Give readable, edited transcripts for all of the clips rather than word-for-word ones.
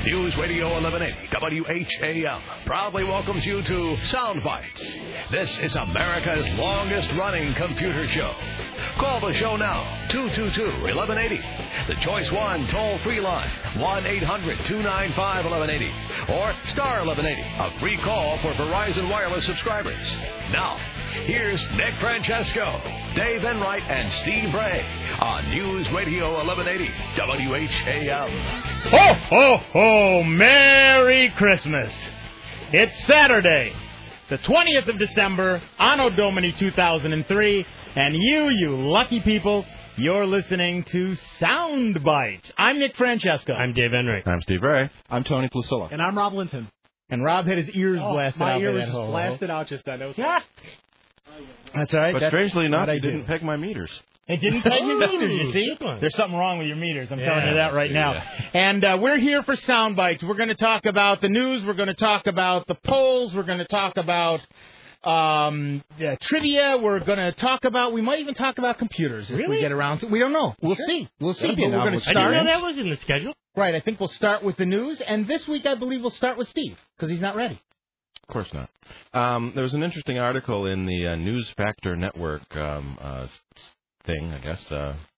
News Radio 1180 WHAM proudly welcomes you to Sound Bites. This is America's longest-running computer show. Call the show now, 222-1180. The Choice 1 toll-free line, 1-800-295-1180. Or star 1180, a free call for Verizon Wireless subscribers. Now, here's Nick Francesco, Dave Enright, and Steve Ray on News Radio 1180 WHAM. Ho, ho, ho! Merry Christmas! It's Saturday, the 20th of December, Anno Domini 2003, and you lucky people, you're listening to Sound Bites. I'm Nick Francesco. I'm Dave Enright. I'm Steve Ray. I'm Tony Plusilla. And I'm Rob Linton. And Rob had his ears blasted out. My ear was that blasted out just then. That's all right. But strangely enough, it didn't peg my meters. It didn't peg your meters, you see? There's something wrong with your meters. I'm telling you that right now. And we're here for Sound Bites. We're going to talk about the news. We're going to talk about the polls. We're going to talk about trivia. We're going to talk about, we might even talk about computers if we get around to it. We don't know. We'll see. We'll see. But we're going to start. I didn't know that was in the schedule. Right. I think we'll start with the news. And this week, I believe we'll start with Steve because he's not ready. Of course not. There was an interesting article in the News Factor Network thing, I guess.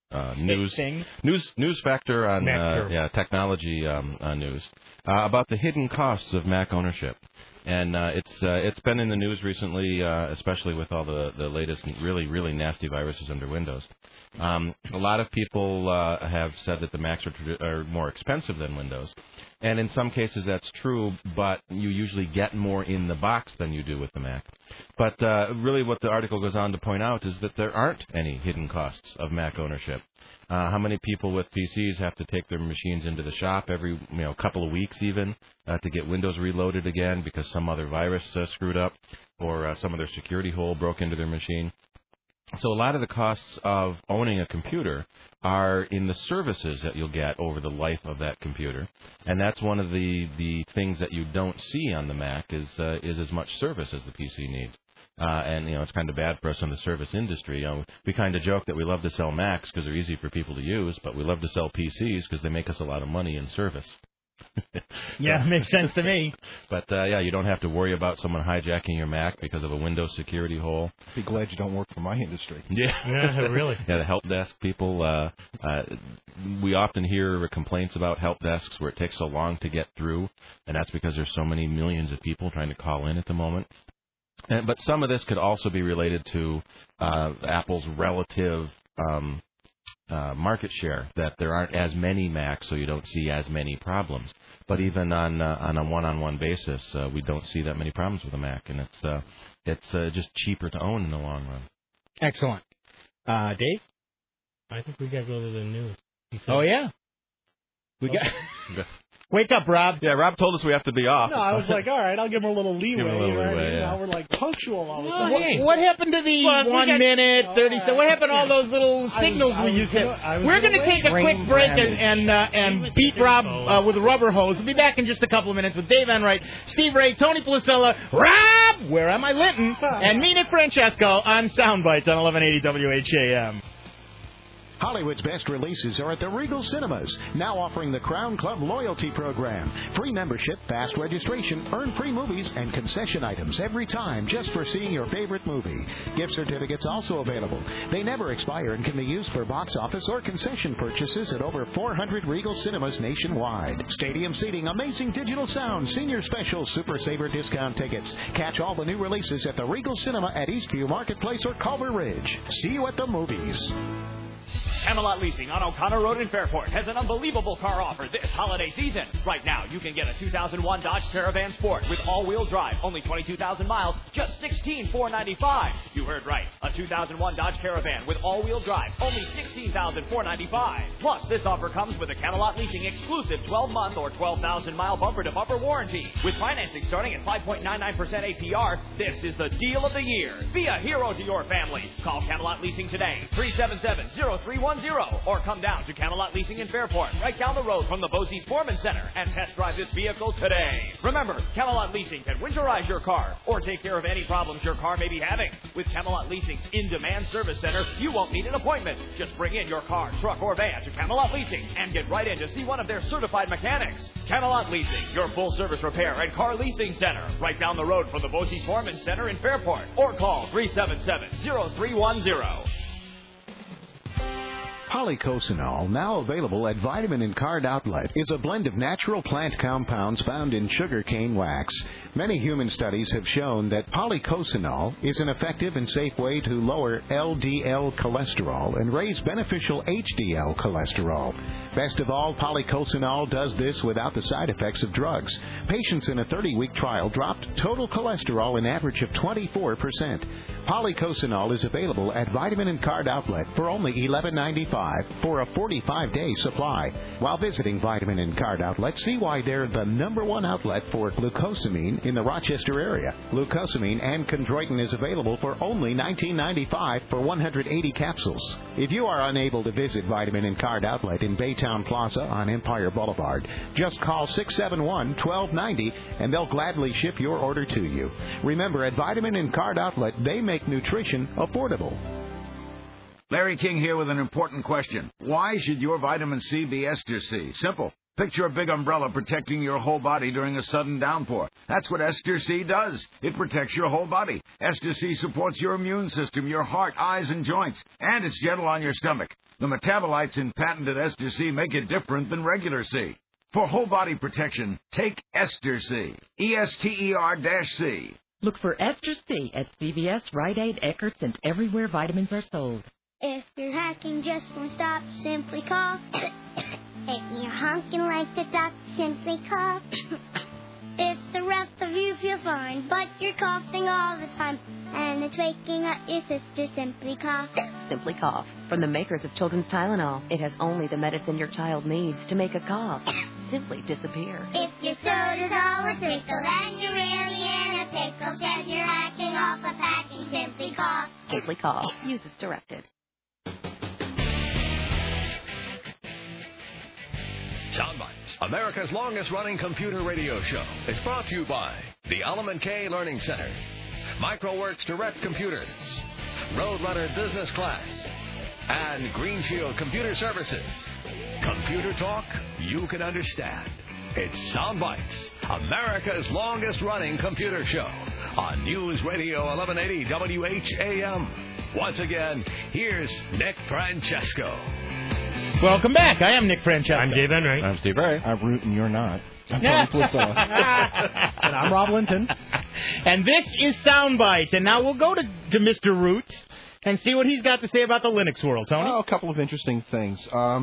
News Factor on technology news about the hidden costs of Mac ownership. And it's been in the news recently, especially with all the latest really, really nasty viruses under Windows. A lot of people have said that the Macs are more expensive than Windows. And in some cases that's true, but you usually get more in the box than you do with the Mac. But really what the article goes on to point out is that there aren't any hidden costs of Mac ownership. How many people with PCs have to take their machines into the shop every couple of weeks even to get Windows reloaded again because some other virus screwed up or some other security hole broke into their machine? So a lot of the costs of owning a computer are in the services that you'll get over the life of that computer, and that's one of the things that you don't see on the Mac is as much service as the PC needs. And it's kind of bad for us in the service industry. We kind of joke that we love to sell Macs because they're easy for people to use, but we love to sell PCs because they make us a lot of money in service. Yeah, makes sense to me. But, you don't have to worry about someone hijacking your Mac because of a Windows security hole. Be glad you don't work for my industry. Yeah, really. Yeah, the help desk people, we often hear complaints about help desks where it takes so long to get through, and that's because there's so many millions of people trying to call in at the moment. But some of this could also be related to Apple's relative market share, that there aren't as many Macs, so you don't see as many problems. But even on a one-on-one basis, we don't see that many problems with a Mac, and it's just cheaper to own in the long run. Excellent. Dave? I think we got to go to the news. Oh, yeah. We got... Wake up, Rob. Yeah, Rob told us we have to be off. No, I was like, all right, I'll give him a little leeway. Yeah. Now we're like punctual all of a sudden. What happened to the 1 minute, 30 seconds? What happened to all those little signals we used to? We're going to take a quick break and beat Rob with a rubber hose. We'll be back in just a couple of minutes with Dave Enright, Steve Ray, Tony Plusilla, Rob, where am I, Linton, and me, Nick Francesco, on Sound Bites on 1180 WHAM. Hollywood's best releases are at the Regal Cinemas, now offering the Crown Club Loyalty Program. Free membership, fast registration, earn free movies, and concession items every time just for seeing your favorite movie. Gift certificates also available. They never expire and can be used for box office or concession purchases at over 400 Regal Cinemas nationwide. Stadium seating, amazing digital sound, senior special, Super Saver discount tickets. Catch all the new releases at the Regal Cinema at Eastview Marketplace or Culver Ridge. See you at the movies. Camelot Leasing on O'Connor Road in Fairport has an unbelievable car offer this holiday season. Right now, you can get a 2001 Dodge Caravan Sport with all-wheel drive, only 22,000 miles, just $16,495. You heard right, a 2001 Dodge Caravan with all-wheel drive, only $16,495. Plus, this offer comes with a Camelot Leasing exclusive 12-month or 12,000-mile bumper-to-bumper warranty. With financing starting at 5.99% APR, this is the deal of the year. Be a hero to your family. Call Camelot Leasing today, 377-0310. 0310, or come down to Camelot Leasing in Fairport, right down the road from the Bosie's Foreman Center, and test drive this vehicle today. Remember, Camelot Leasing can winterize your car or take care of any problems your car may be having. With Camelot Leasing's in-demand service center, you won't need an appointment. Just bring in your car, truck, or van to Camelot Leasing and get right in to see one of their certified mechanics. Camelot Leasing, your full-service repair and car leasing center, right down the road from the Bosie's Foreman Center in Fairport, or call 377-0310. Polycosanol, now available at Vitamin and Card Outlet, is a blend of natural plant compounds found in sugarcane wax. Many human studies have shown that polycosanol is an effective and safe way to lower LDL cholesterol and raise beneficial HDL cholesterol. Best of all, polycosanol does this without the side effects of drugs. Patients in a 30-week trial dropped total cholesterol an average of 24%. Polycosanol is available at Vitamin and Card Outlet for only $11.95 for a 45-day supply. While visiting Vitamin and Card Outlet, see why they're the #1 outlet for glucosamine in the Rochester area. Glucosamine and chondroitin is available for only $19.95 for 180 capsules. If you are unable to visit Vitamin and Card Outlet in Baytown Plaza on Empire Boulevard, just call 671-1290 and they'll gladly ship your order to you. Remember, at Vitamin and Card Outlet, they make nutrition affordable. Larry King here with an important question. Why should your vitamin C be Ester C? Simple. Picture a big umbrella protecting your whole body during a sudden downpour. That's what Ester C does. It protects your whole body. Ester C supports your immune system, your heart, eyes, and joints. And it's gentle on your stomach. The metabolites in patented Ester C make it different than regular C. For whole body protection, take Ester C. ESTER-C. Look for Ester C at CVS, Rite Aid, Eckert's, and everywhere vitamins are sold. If your hacking just won't stop, simply cough. If you're honking like the duck, simply cough. If the rest of you feel fine, but you're coughing all the time, and it's waking up your sister, simply cough. Simply Cough. From the makers of Children's Tylenol, it has only the medicine your child needs to make a cough simply disappear. If your throat is all a tickle and you're really in a pickle, says you're hacking off a packing, simply cough. Simply Cough. Use as directed. Soundbites, America's longest-running computer radio show, is brought to you by the Element K Learning Center, MicroWorks Direct Computers, Roadrunner Business Class, and Green Shield Computer Services. Computer talk you can understand. It's Soundbites, America's longest-running computer show on News Radio 1180 WHAM. Once again, here's Nick Francesco. Welcome back. I am Nick Francesco. I'm Dave Enright. I'm Steve Ray. I'm Root and you're not. I'm Tony Flisella. And I'm Rob Linton. And this is Soundbites. And now we'll go to Mr. Root and see what he's got to say about the Linux world. Tony? Oh, a couple of interesting things.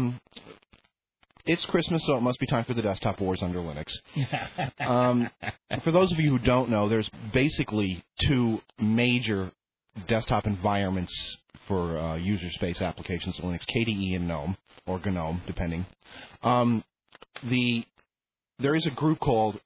It's Christmas, so it must be time for the desktop wars under Linux. For those of you who don't know, there's basically two major desktop environments for user space applications in Linux, KDE and GNOME, or GNOME, depending. There is a group called,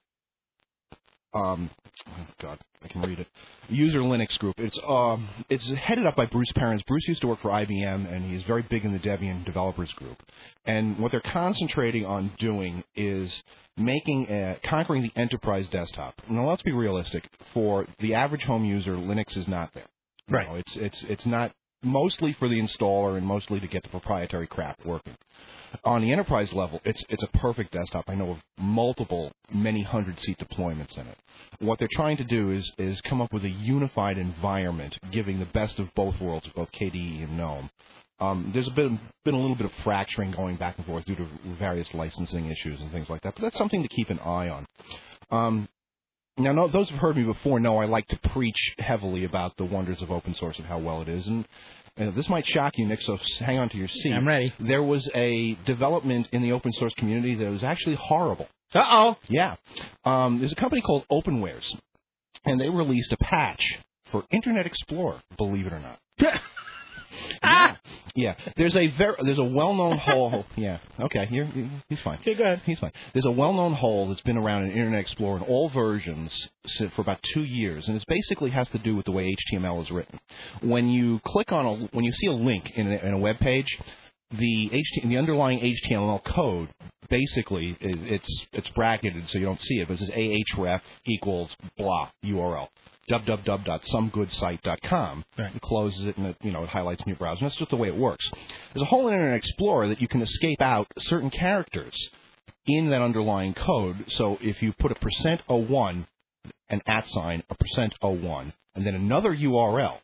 oh God, I can read it, User Linux Group. It's headed up by Bruce Perens. Bruce used to work for IBM, and he's very big in the Debian developers group. And what they're concentrating on doing is conquering the enterprise desktop. Now, let's be realistic. For the average home user, Linux is not there. Right. You know, it's not mostly for the installer and mostly to get the proprietary crap working. On the enterprise level, it's a perfect desktop. I know of multiple, many hundred-seat deployments in it. What they're trying to do is come up with a unified environment, giving the best of both worlds, both KDE and GNOME. There's been a little bit of fracturing going back and forth due to various licensing issues and things like that, but that's something to keep an eye on. Now, those who've heard me before know I like to preach heavily about the wonders of open source and how well it is. And this might shock you, Nick, so hang on to your seat. I'm ready. There was a development in the open source community that was actually horrible. Uh-oh. Yeah. There's a company called Openwares, and they released a patch for Internet Explorer, believe it or not. Yeah. Yeah, there's a well-known hole. Yeah, okay, he's fine. Okay, go ahead. He's fine. There's a well-known hole that's been around in Internet Explorer in all versions for about 2 years, and it basically has to do with the way HTML is written. When you when you see a link in a web page, the underlying HTML code basically it's bracketed so you don't see it, but it says ahref equals blah URL. www.somegoodsite.com. Right. It closes it and it highlights in your browser. And that's just the way it works. There's a whole Internet Explorer that you can escape out certain characters in that underlying code. So if you put a %01, an @ a %01, and then another URL,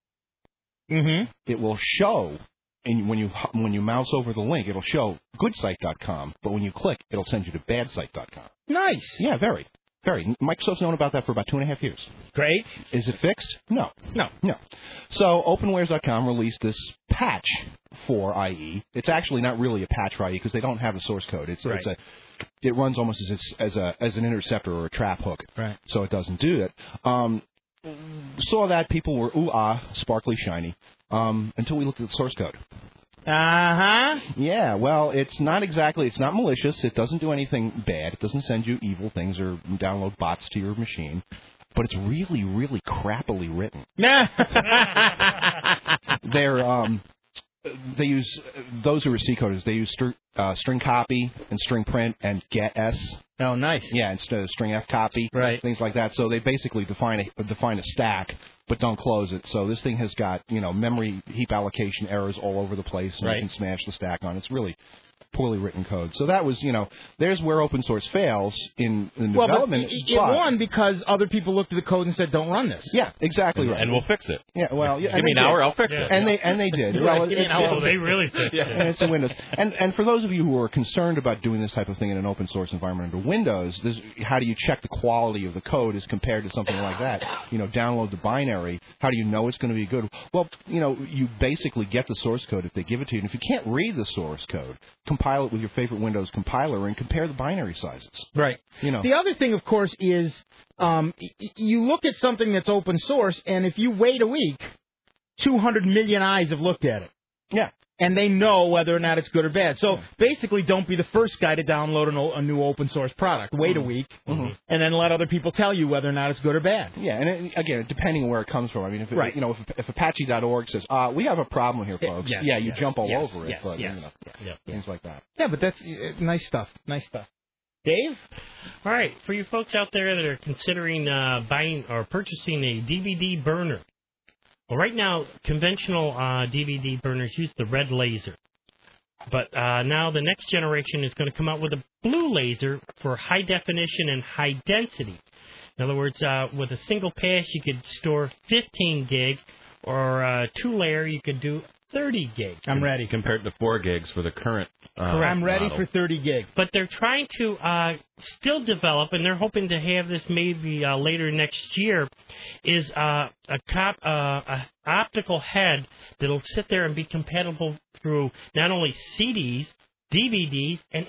it will show. And when you mouse over the link, it'll show goodsite.com, but when you click, it'll send you to badsite.com. Nice. Yeah, very. Very. Microsoft's known about that for about 2.5 years. Great. Is it fixed? No. So OpenWares.com released this patch for IE. It's actually not really a patch for IE because they don't have the source code. It runs almost as an interceptor or a trap hook. Right. So it doesn't do it. Saw that people were sparkly, shiny, until we looked at the source code. Yeah, well, it's not malicious. It doesn't do anything bad. It doesn't send you evil things or download bots to your machine. But it's really, really crappily written. They use, those who are C coders, they use string copy and string print and get S. Oh, nice. Yeah, instead of string F copy. Right. Things like that. So they basically define a stack, but don't close it. So this thing has got, memory heap allocation errors all over the place, and you can smash the stack on. It's really poorly written code. So that was, there's where open source fails in development. But it won because other people looked at the code and said, "Don't run this." Yeah, exactly right. And we'll fix it. Yeah, well, give me an hour, I'll fix it. And they did. Well, they really fixed it. And it's in Windows. And for those of you who are concerned about doing this type of thing in an open source environment under Windows, how do you check the quality of the code as compared to something like that? Download the binary. How do you know it's going to be good? Well, you basically get the source code if they give it to you. And if you can't read the source code, compile it with your favorite Windows compiler and compare the binary sizes. Right. The other thing, of course, is you look at something that's open source, and if you wait a week, 200 million eyes have looked at it. Yeah. And they know whether or not it's good or bad. So basically, don't be the first guy to download a new open source product. Wait a week, and then let other people tell you whether or not it's good or bad. Yeah, and again, depending on where it comes from. I mean, if Apache.org says, we have a problem here, folks, you jump all over it. Things like that. Yeah, but that's nice stuff. Nice stuff. Dave? All right, for you folks out there that are considering buying or purchasing a DVD burner. Well, right now, conventional DVD burners use the red laser. But now the next generation is going to come out with a blue laser for high definition and high density. In other words, with a single pass, you could store 15 gig, or 2-layer, you could do 30 gig. I'm ready. Compared to 4 gigs for the current I'm ready model. for 30 gig. But they're trying to still develop, and they're hoping to have this maybe later next year, is a optical head that'll sit there and be compatible through not only CDs, DVDs, and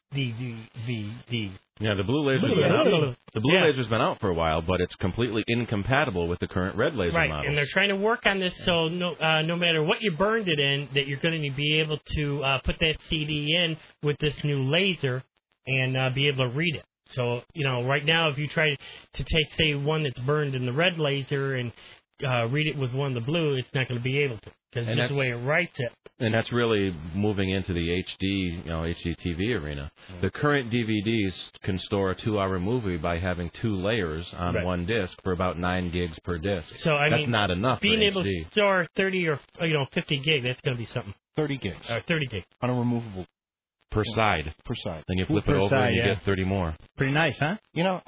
HDVD. Yeah, the blue laser's been out for a while, but it's completely incompatible with the current red laser models. Right, and they're trying to work on this so no matter what you burned it in, that you're going to be able to put that CD in with this new laser and be able to read it. So, right now, if you try to take, say, one that's burned in the red laser and read it with one of the blue, it's not going to be able to, because that's the way it writes it. And that's really moving into the HD TV arena. The current DVDs can store a 2-hour movie by having 2 layers on one disc for about 9 gigs per disc. So that's not enough. Being able to store 30 or 50 gig, that's going to be something. 30 gigs. 30 gig on a removable. Per side. Then you flip it over and you get 30 more. Pretty nice, huh?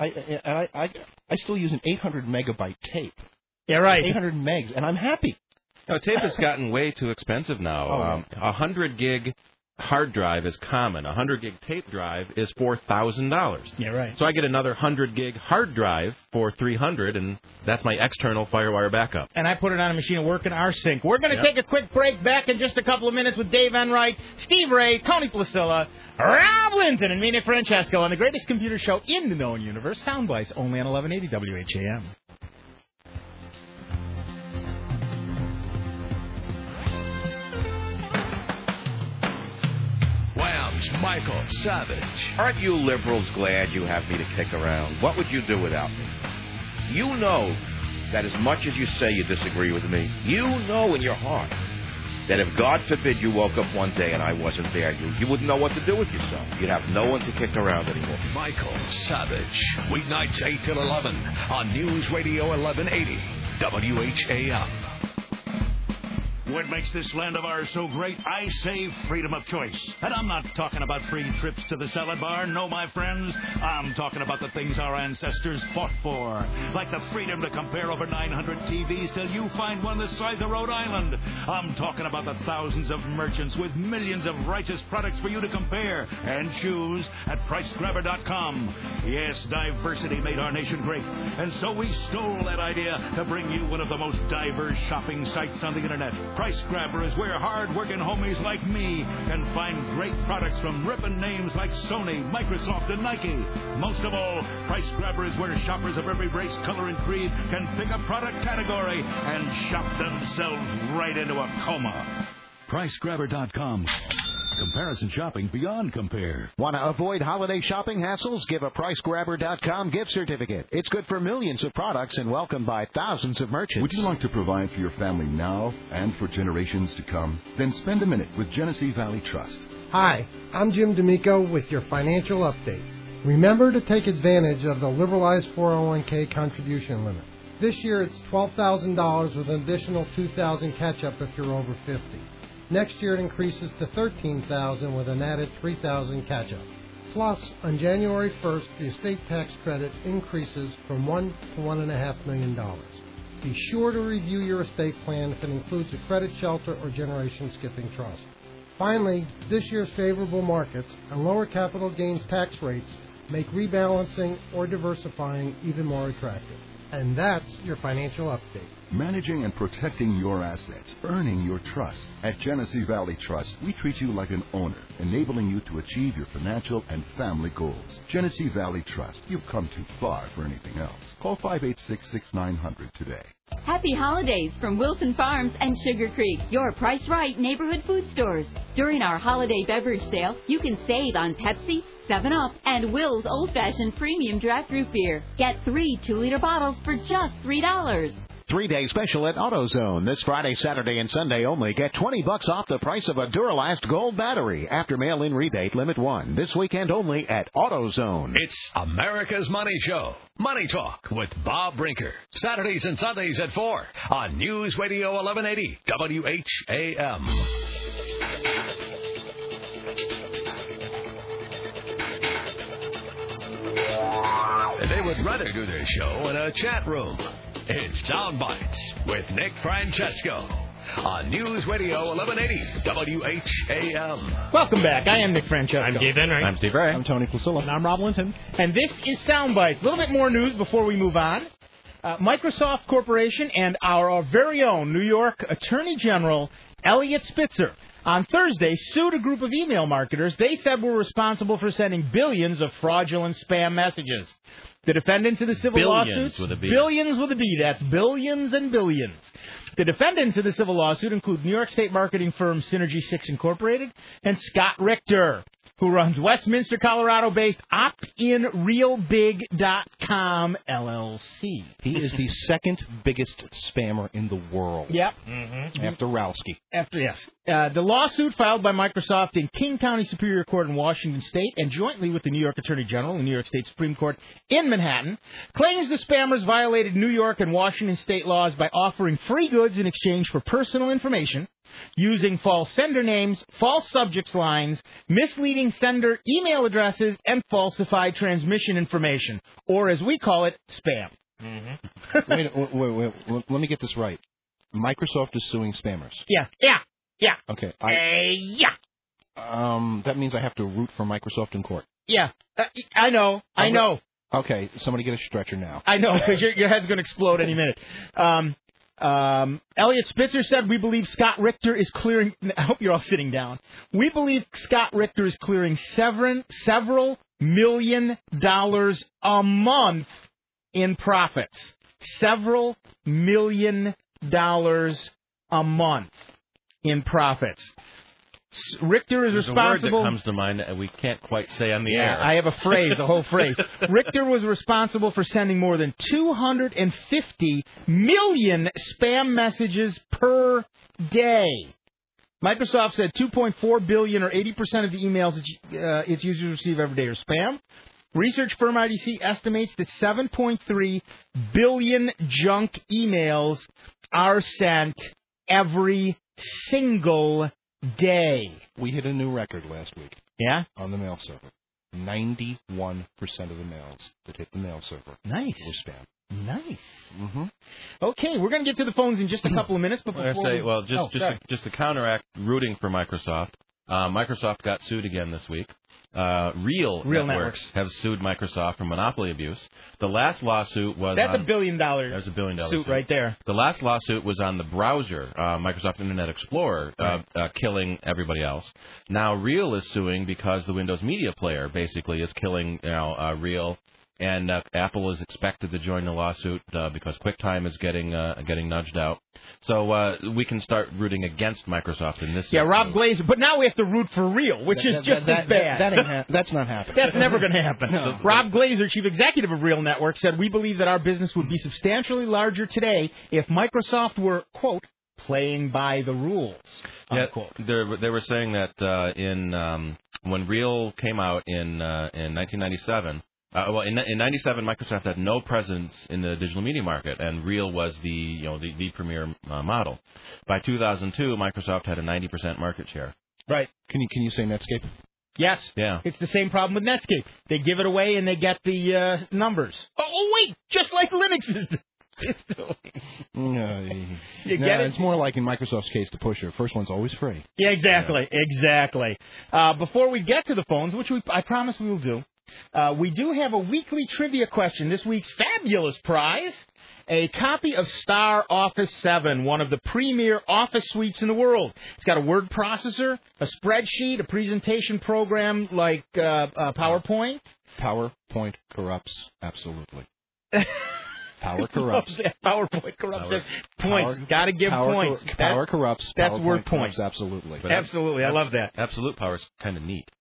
I still use an 800 megabyte tape. Yeah, right. 800 megs, and I'm happy. No, tape has gotten way too expensive now. 100 gig hard drive is common. 100 gig tape drive is $4,000. Yeah, right. So I get another 100 gig hard drive for $300, and that's my external FireWire backup. And I put it on a machine and work in our sync. We're going to take a quick break. Back in just a couple of minutes with Dave Enright, Steve Ray, Tony Placilla, Rob Linton, and Mina Francesco on the greatest computer show in the known universe, Soundbites, only on 1180 WHAM. Here's Michael Savage. Aren't you liberals glad you have me to kick around? What would you do without me? You know that as much as you say you disagree with me, you know in your heart that if, God forbid, you woke up one day and I wasn't there, you wouldn't know what to do with yourself. You'd have no one to kick around anymore. Michael Savage. Weeknights 8 till 11 on News Radio 1180 WHAM. What makes this land of ours so great? I say freedom of choice. And I'm not talking about free trips to the salad bar. No, my friends. I'm talking about the things our ancestors fought for. Like the freedom to compare over 900 TVs till you find one the size of Rhode Island. I'm talking about the thousands of merchants with millions of righteous products for you to compare and choose at PriceGrabber.com. Yes, diversity made our nation great. And so we stole that idea to bring you one of the most diverse shopping sites on the Internet. Price Grabber is where hard-working homies like me can find great products from ripping names like Sony, Microsoft, and Nike. Most of all, Price Grabber is where shoppers of every race, color, and creed can pick a product category and shop themselves right into a coma. PriceGrabber.com. Comparison shopping beyond compare. Want to avoid holiday shopping hassles? Give a PriceGrabber.com gift certificate. It's good for millions of products and welcomed by thousands of merchants. Would you like to provide for your family now and for generations to come? Then spend a minute with Genesee Valley Trust. Hi, I'm Jim D'Amico with your financial update. Remember to take advantage of the liberalized 401k contribution limit. This year it's $12,000 with an additional $2,000 catch-up if you're over 50. Next year it increases to $13,000 with an added $3,000 catch-up. Plus, on January 1st, the estate tax credit increases from $1 to $1.5 million. Be sure to review your estate plan if it includes a credit shelter or generation skipping trust. Finally, this year's favorable markets and lower capital gains tax rates make rebalancing or diversifying even more attractive. And that's your financial update. Managing and protecting your assets, earning your trust. At Genesee Valley Trust, we treat you like an owner, enabling you to achieve your financial and family goals. Genesee Valley Trust, you've come too far for anything else. Call 586-6900 today. Happy holidays from Wilson Farms and Sugar Creek, your price right neighborhood food stores. During our holiday beverage sale, you can save on Pepsi, 7-Up, and Will's Old Fashioned Premium Draft Root Beer. Get 3 2-liter bottles for just $3. 3-day special at AutoZone. This Friday, Saturday, and Sunday only. Get $20 off the price of a Duralast Gold battery. After mail-in rebate, limit 1. This weekend only at AutoZone. It's America's Money Show. Money Talk with Bob Brinker. Saturdays and Sundays at 4 on News Radio 1180 WHAM. They would rather do their show in a chat room. It's Soundbites with Nick Francesco on News Radio 1180 WHAM. Welcome back. I am Nick Francesco. I'm Dave Enright. I'm Steve Ray. I'm Tony Placilla. And I'm Rob Linton. And this is Soundbites. A little bit more news before we move on. Microsoft Corporation and our very own New York Attorney General Eliot Spitzer on Thursday sued a group of email marketers they said were responsible for sending billions of fraudulent spam messages. The defendants in the civil lawsuits, billions with a B, that's billions and billions. The defendants in the civil lawsuit include New York State marketing firm Synergy 6 Incorporated and Scott Richter, who runs Westminster, Colorado-based OptinRealBig.com LLC. He is the second biggest spammer in the world. Yep. After Rowski. Yes. The lawsuit filed by Microsoft in King County Superior Court in Washington State and jointly with the New York Attorney General and New York State Supreme Court in Manhattan claims the spammers violated New York and Washington state laws by offering free goods in exchange for personal information, using false sender names, false subject lines, misleading sender email addresses, and falsified transmission information, or as we call it, spam. Wait, let me get this right. Microsoft is suing spammers. Yeah. Okay. Yeah. That means I have to root for Microsoft in court. Yeah. I know. Okay, somebody get a stretcher now. I know, because your head's going to explode any minute. Eliot Spitzer said, we believe Scott Richter is clearing... I hope you're all sitting down. We believe Scott Richter is clearing several $1 million a month in profits. Several $1 million a month in profits. Richter is There's responsible. A word that comes to mind that we can't quite say on the Yeah, air. I have a phrase, a whole phrase. Richter was responsible for sending more than 250 million spam messages per day. Microsoft said 2.4 billion, or 80% of the emails its users receive every day, are spam. Research firm IDC estimates that 7.3 billion junk emails are sent every single day. We hit a new record last week. Yeah? On the mail server. 91% of the mails that hit the mail server Nice. were spam. Nice. Mm-hmm. Okay, we're going to get to the phones in just a couple of minutes. But before just to counteract rooting for Microsoft, Microsoft got sued again this week. Real networks have sued Microsoft for monopoly abuse. The last lawsuit was that's $1 billion. That's $1 billion suit right there. The last lawsuit was on the browser, Microsoft Internet Explorer, killing everybody else. Now Real is suing because the Windows Media Player basically is killing Real. And Apple is expected to join the lawsuit because QuickTime is getting nudged out. So we can start rooting against Microsoft in this. Yeah, Rob Glazer. But now we have to root for Real, which is just as bad. That's not happening. That's never going to happen. No. Rob Glazer, chief executive of Real Network, said, "We believe that our business would be substantially larger today if Microsoft were, quote, playing by the rules." Unquote. Yeah, they were saying that when Real came out in 1997. In 97, Microsoft had no presence in the digital media market, and Real was the premier model. By 2002, Microsoft had a 90% market share. Right. Can you say Netscape? Yes. Yeah. It's the same problem with Netscape. They give it away and they get the numbers. Oh wait, just like Linux is doing. You get it? It's more like in Microsoft's case, the pusher. First one's always free. Yeah, exactly. Before we get to the phones, which I promise we will do. We do have a weekly trivia question. This week's fabulous prize, a copy of Star Office 7, one of the premier office suites in the world. It's got a word processor, a spreadsheet, a presentation program like PowerPoint. PowerPoint corrupts, absolutely. Power corrupts. PowerPoint corrupts. Points. Got to give points. Power corrupts. That's worth points. Absolutely. Absolutely. I love that. Absolute power is kind of neat.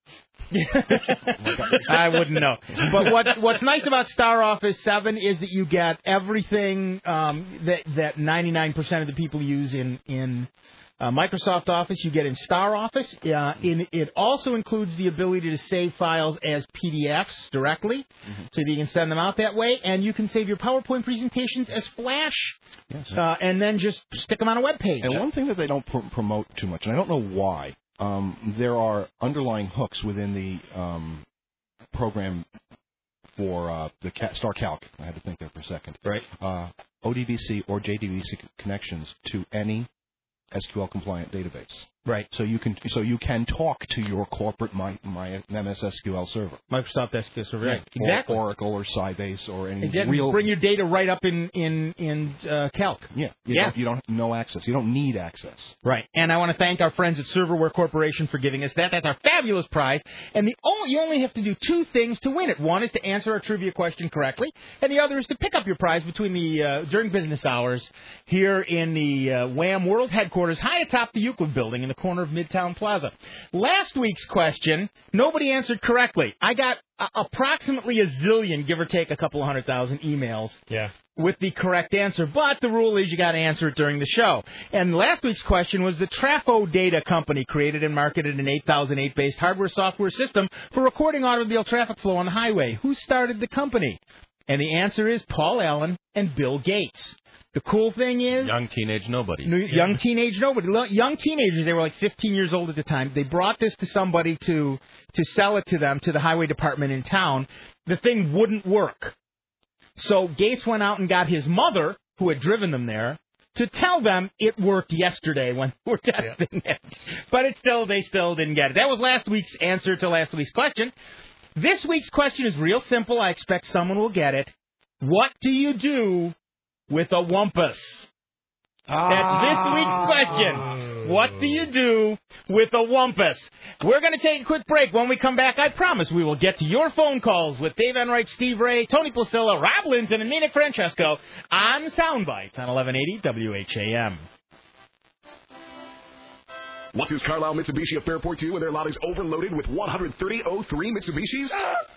I wouldn't know. But what's nice about Star Office 7 is that you get everything that 99% of the people use in Microsoft Office. You get in Star Office. It also includes the ability to save files as PDFs directly, so that you can send them out that way. And you can save your PowerPoint presentations as Flash, and then just stick them on a web page. And one thing that they don't promote too much, and I don't know why. There are underlying hooks within the program for the Star Calc. I had to think there for a second. Right. ODBC or JDBC connections to any SQL compliant database. Right. So you can talk to your corporate MS SQL server. Microsoft SQL server. Yeah. Right. Exactly. Or Oracle or Sybase or any real. Bring your data right up in Calc. Yeah. You don't no access. You don't need access. Right. And I want to thank our friends at Serverware Corporation for giving us that. That's our fabulous prize. And you only have to do two things to win it. One is to answer our trivia question correctly, and the other is to pick up your prize during business hours here in the Wham World headquarters, high atop the Euclid Building in the corner of Midtown Plaza. Last week's question, nobody answered correctly. I got approximately a zillion, give or take a couple of 100,000 emails with the correct answer, but the rule is you got to answer it during the show. And last week's question was the Trafo Data Company created and marketed an 8008-based hardware-software system for recording automobile traffic flow on the highway. Who started the company? And the answer is Paul Allen and Bill Gates. The cool thing is... Young teenage nobody. Young teenagers, they were like 15 years old at the time. They brought this to somebody to sell it to them, to the highway department in town. The thing wouldn't work. So Gates went out and got his mother, who had driven them there, to tell them it worked yesterday when we were testing it. But they still didn't get it. That was last week's answer to last week's question. This week's question is real simple. I expect someone will get it. What do you do with a wumpus? That's this week's question. What do you do with a wumpus? We're going to take a quick break. When we come back, I promise we will get to your phone calls with Dave Enright, Steve Ray, Tony Placilla, Rob Linton, and Nina Francesco on Soundbites on 1180 WHAM. What is Carlisle Mitsubishi of Fairport to when their lot is overloaded with 130 03 Mitsubishis?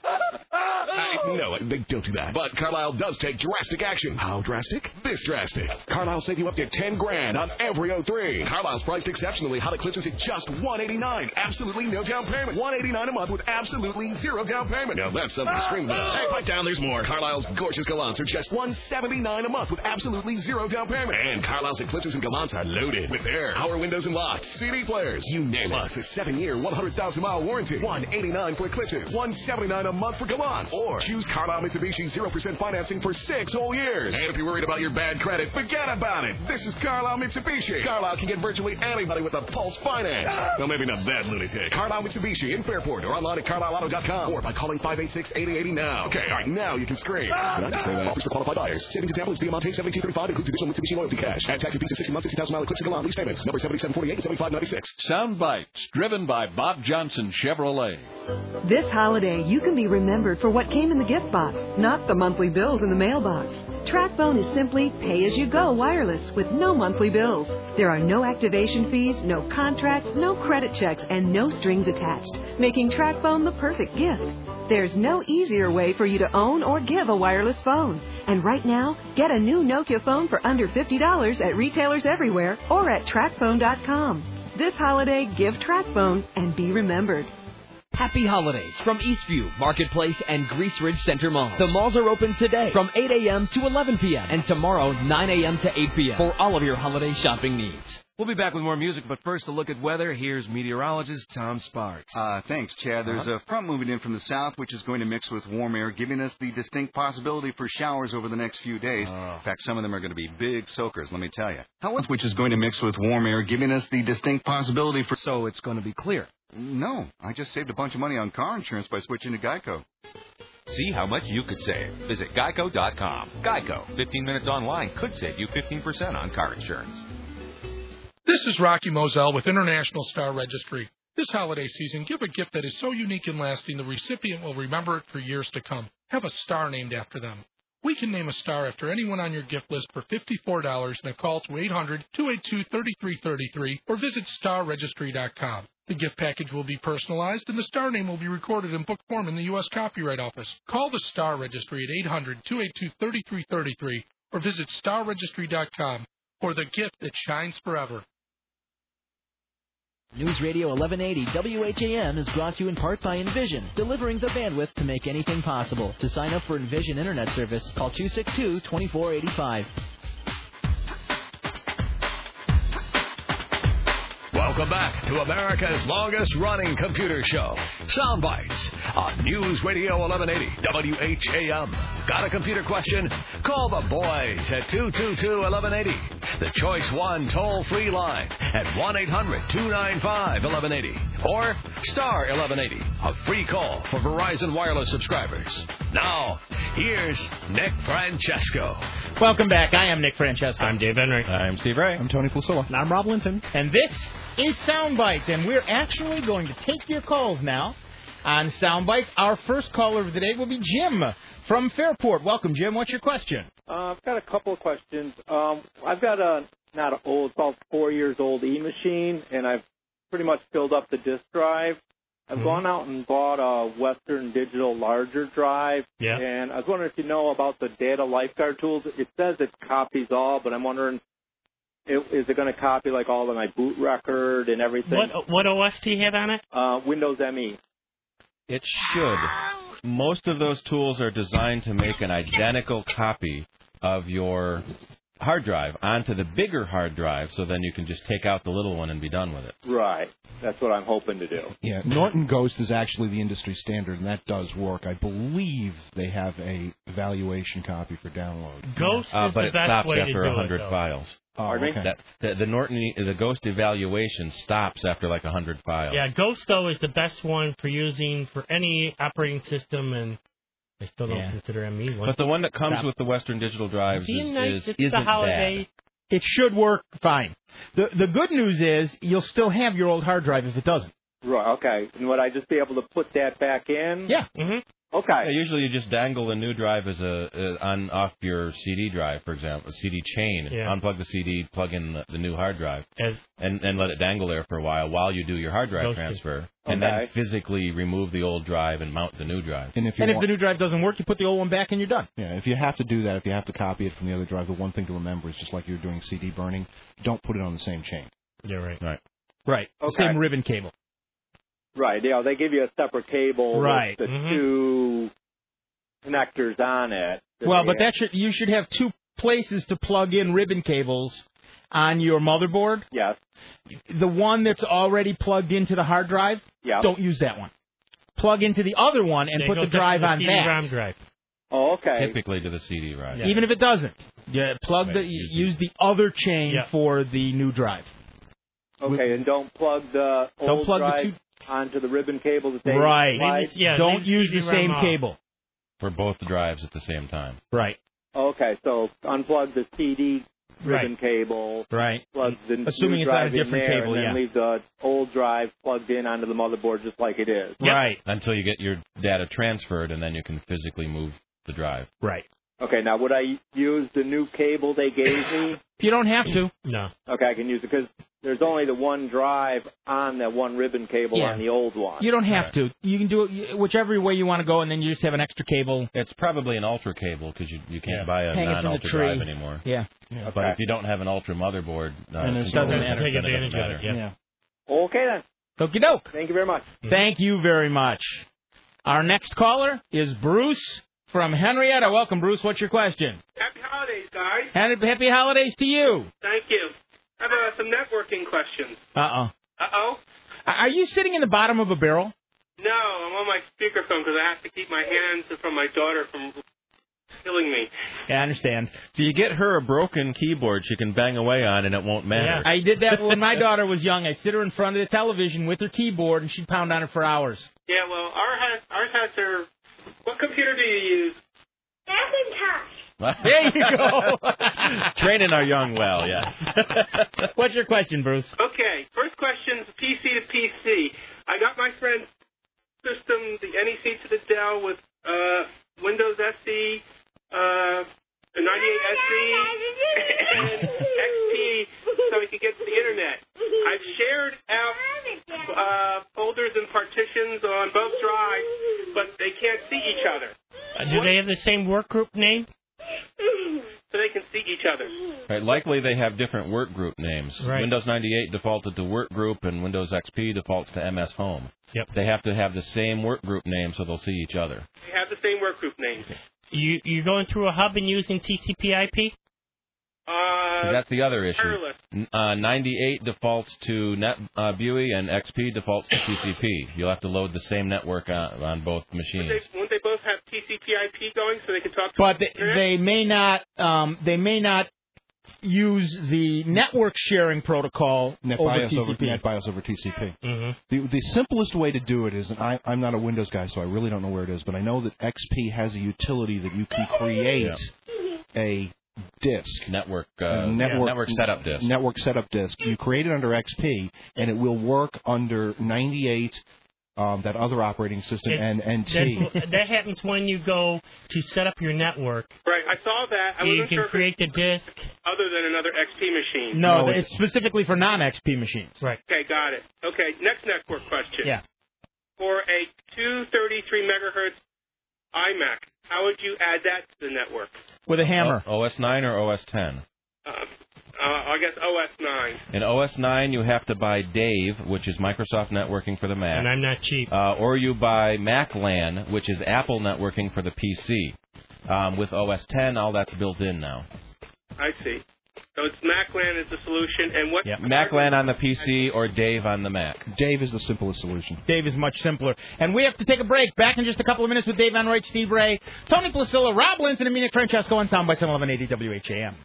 No, they don't do that. But Carlisle does take drastic action. How drastic? This drastic. Carlisle save you up to $10,000 on every 03. Carlisle's priced exceptionally hot Eclipses at just $189. Absolutely no down payment. $189 a month with absolutely zero down payment. Now that's something to scream about. Hey, pipe down, there's more. Carlisle's gorgeous Gallants are just $179 a month with absolutely zero down payment. And Carlisle's Eclipses and Gallants are loaded with air, power windows and locks, CD players, you name it. Plus a 7-year, 100,000-mile warranty. $189 for Eclipses, $179 a month for Gallants. Or choose Carlisle Mitsubishi 0% financing for 6 whole years. And if you're worried about your bad credit, forget about it. This is Carlisle Mitsubishi. Carlisle can get virtually anybody with a Pulse Finance. Well, maybe not that lunatic. Carlisle Mitsubishi in Fairport or online at carlisleauto.com or by calling 586-8080 now. Okay, all right, now you can scream. Did I just say that? Offers for qualified buyers. Savings in Tampa is Diamante 7235. Includes additional Mitsubishi loyalty cash. Add tax and fees of 60 months, 60,000-mile Eclipse and Galant lease payments. Number 7748 and 7596. Sound Bites, driven by Bob Johnson Chevrolet. This holiday, you can be remembered for what came in the gift box, not the monthly bills in the mailbox. TracFone is simply pay-as-you-go wireless with no monthly bills. There are no activation fees, no contracts, no credit checks, and no strings attached, making TracFone the perfect gift. There's no easier way for you to own or give a wireless phone. And right now, get a new Nokia phone for under $50 at retailers everywhere or at TracFone.com. This holiday, give TracFone and be remembered. Happy holidays from Eastview, Marketplace, and Grease Ridge Center Malls. The malls are open today from 8 a.m. to 11 p.m. and tomorrow 9 a.m. to 8 p.m. for all of your holiday shopping needs. We'll be back with more music, but first a look at weather. Here's meteorologist Tom Sparks. Thanks, Chad. There's a front moving in from the south, which is going to mix with warm air, giving us the distinct possibility for showers over the next few days. In fact, some of them are going to be big soakers, let me tell you. Which is going to mix with warm air, giving us the distinct possibility for... So it's going to be clear. No, I just saved a bunch of money on car insurance by switching to Geico. See how much you could save. Visit Geico.com. Geico. 15 minutes online could save you 15% on car insurance. This is Rocky Moselle with International Star Registry. This holiday season, give a gift that is so unique and lasting the recipient will remember it for years to come. Have a star named after them. We can name a star after anyone on your gift list for $54 and a call to 800-282-3333 or visit starregistry.com. The gift package will be personalized and the star name will be recorded in book form in the U.S. Copyright Office. Call the Star Registry at 800-282-3333 or visit starregistry.com for the gift that shines forever. News Radio 1180 WHAM is brought to you in part by Envision, delivering the bandwidth to make anything possible. To sign up for Envision Internet Service, call 262-2485. Welcome back to America's longest-running computer show, Soundbites, on News Radio 1180 WHAM. Got a computer question? Call the boys at 222-1180. The Choice 1 toll-free line at 1-800-295-1180. Or star 1180, a free call for Verizon Wireless subscribers. Now, here's Nick Francesco. Welcome back. I am Nick Francesco. I'm Dave Enright. I'm Steve Ray. I'm Tony Fusilla. And I'm Rob Linton. And this is Soundbites, and we're actually going to take your calls now on Soundbites. Our first caller of the day will be Jim from Fairport. Welcome, Jim. What's your question? I've got a couple of questions. I've got not an old, about 4 years old E-machine, and I've pretty much filled up the disk drive. I've gone out and bought a Western Digital larger drive, and I was wondering if you know about the Data Lifeguard tools. It says it copies all, but I'm wondering, is it going to copy like all of my boot record and everything? What OS do you have on it? Windows ME. It should. Most of those tools are designed to make an identical copy of your hard drive onto the bigger hard drive, so then you can just take out the little one and be done with it. Right. That's what I'm hoping to do. Yeah, Norton Ghost is actually the industry standard, and that does work. I believe they have a evaluation copy for download. Ghost is but the it best stops way after to do 100 it, files. Pardon me? The Ghost evaluation stops after like 100 files. Yeah, Ghost, though, is the best one for using for any operating system, and I still don't consider ME one. But the one that comes with the Western Digital drives isn't bad. It should work fine. The good news is you'll still have your old hard drive if it doesn't. Right, okay. And would I just be able to put that back in? Yeah. Okay. Yeah, usually you just dangle the new drive as on off your CD drive, for example, a CD chain. Yeah. Unplug the CD, plug in the new hard drive, and let it dangle there for a while you do your hard drive transfer, and then physically remove the old drive and mount the new drive. And if the new drive doesn't work, you put the old one back and you're done. Yeah, if you have to do that, if you have to copy it from the other drive, the one thing to remember is just like you're doing CD burning, don't put it on the same chain. Yeah, right. Right. The same ribbon cable. Right. Yeah, they give you a separate cable Right. with the two connectors on it. Well, but you should have two places to plug in ribbon cables on your motherboard. Yes. The one that's already plugged into the hard drive, don't use that one. Plug into the other one and put the drive on that. CD-ROM drive. Oh, okay. Typically to the CD drive. Yeah. Even if it doesn't, use the other chain for the new drive. Okay, and don't plug the old drive onto the ribbon cable that they provide? Don't use the same cable. For both drives at the same time. Right. Okay, so unplug the CD ribbon cable. Right. Plug the Assuming new it's on a drive different in there, cable, and then leave the old drive plugged in onto the motherboard just like it is. Right. Until you get your data transferred, and then you can physically move the drive. Right. Okay, now would I use the new cable they gave me? You don't have to. No. Okay, I can use it because there's only the one drive on that one ribbon cable on the old one. You don't have to. You can do it whichever way you want to go, and then you just have an extra cable. It's probably an Ultra cable because you can't buy a Hang it from the non-Ultra tree. drive anymore. Yeah. But if you don't have an Ultra motherboard, And it control doesn't matter, take then it advantage doesn't of it, matter. Okay, then. Okie doke. Thank you very much. Thank you very much. Our next caller is Bruce from Henrietta. Welcome, Bruce. What's your question? Happy holidays, guys. Happy holidays to you. Thank you. I have some networking questions. Uh-oh. Uh-oh? Are you sitting in the bottom of a barrel? No, I'm on my speakerphone because I have to keep my hands from my daughter from killing me. Yeah, I understand. So you get her a broken keyboard she can bang away on, and it won't matter. I did that when my daughter was young. I'd sit her in front of the television with her keyboard, and she'd pound on it for hours. Yeah, well, ours has her... What computer do you use? Macintosh. There you go. Training our young well, yes. What's your question, Bruce? Okay, first question is PC to PC. I got my friend's system, the NEC to the Dell with Windows SE, 98 SE, and XP so he could get to the Internet. I've shared out folders and partitions on both drives, but they can't see each other. Do they have the same workgroup name? So they can see each other. Right, likely they have different workgroup names. Right. Windows 98 defaulted to Workgroup, and Windows XP defaults to MS Home. Yep. They have to have the same workgroup name so they'll see each other. They have the same workgroup names. You're going through a hub and using TCP/IP? That's the other issue. Wireless. 98 defaults to NetBEUI, and XP defaults to TCP. You'll have to load the same network on both machines. Wouldn't they both have TCP/IP going so they can talk to But each other? they may not use the network sharing protocol over TCP. NetBIOS over TCP. Mm-hmm. The simplest way to do it is, and I'm not a Windows guy, so I really don't know where it is, but I know that XP has a utility that you can create a disk. Network setup disk. Network setup disk. You create it under XP, and it will work under 98, that other operating system, and NT. That happens when you go to set up your network. Right, I saw that. I You wasn't can sure if create the disk. other than another XP machine. No, it's specifically for non-XP machines. Right. Okay, got it. Okay, next network question. Yeah. For a 233 megahertz iMac, how would you add that to the network? With a hammer. OS 9 or OS 10? I guess OS 9. In OS 9, you have to buy Dave, which is Microsoft networking for the Mac. And I'm not cheap. Or you buy MacLAN, which is Apple networking for the PC. With OS 10, all that's built in now. I see. So it's MacLAN is the solution, and what? Yep. MacLAN on the PC or Dave on the Mac. Dave is the simplest solution. Dave is much simpler. And we have to take a break. Back in just a couple of minutes with Dave Van Roy, Steve Ray, Tony Placilla, Rob Linton, and Mina Francesco on Sound by 1180 WHAM.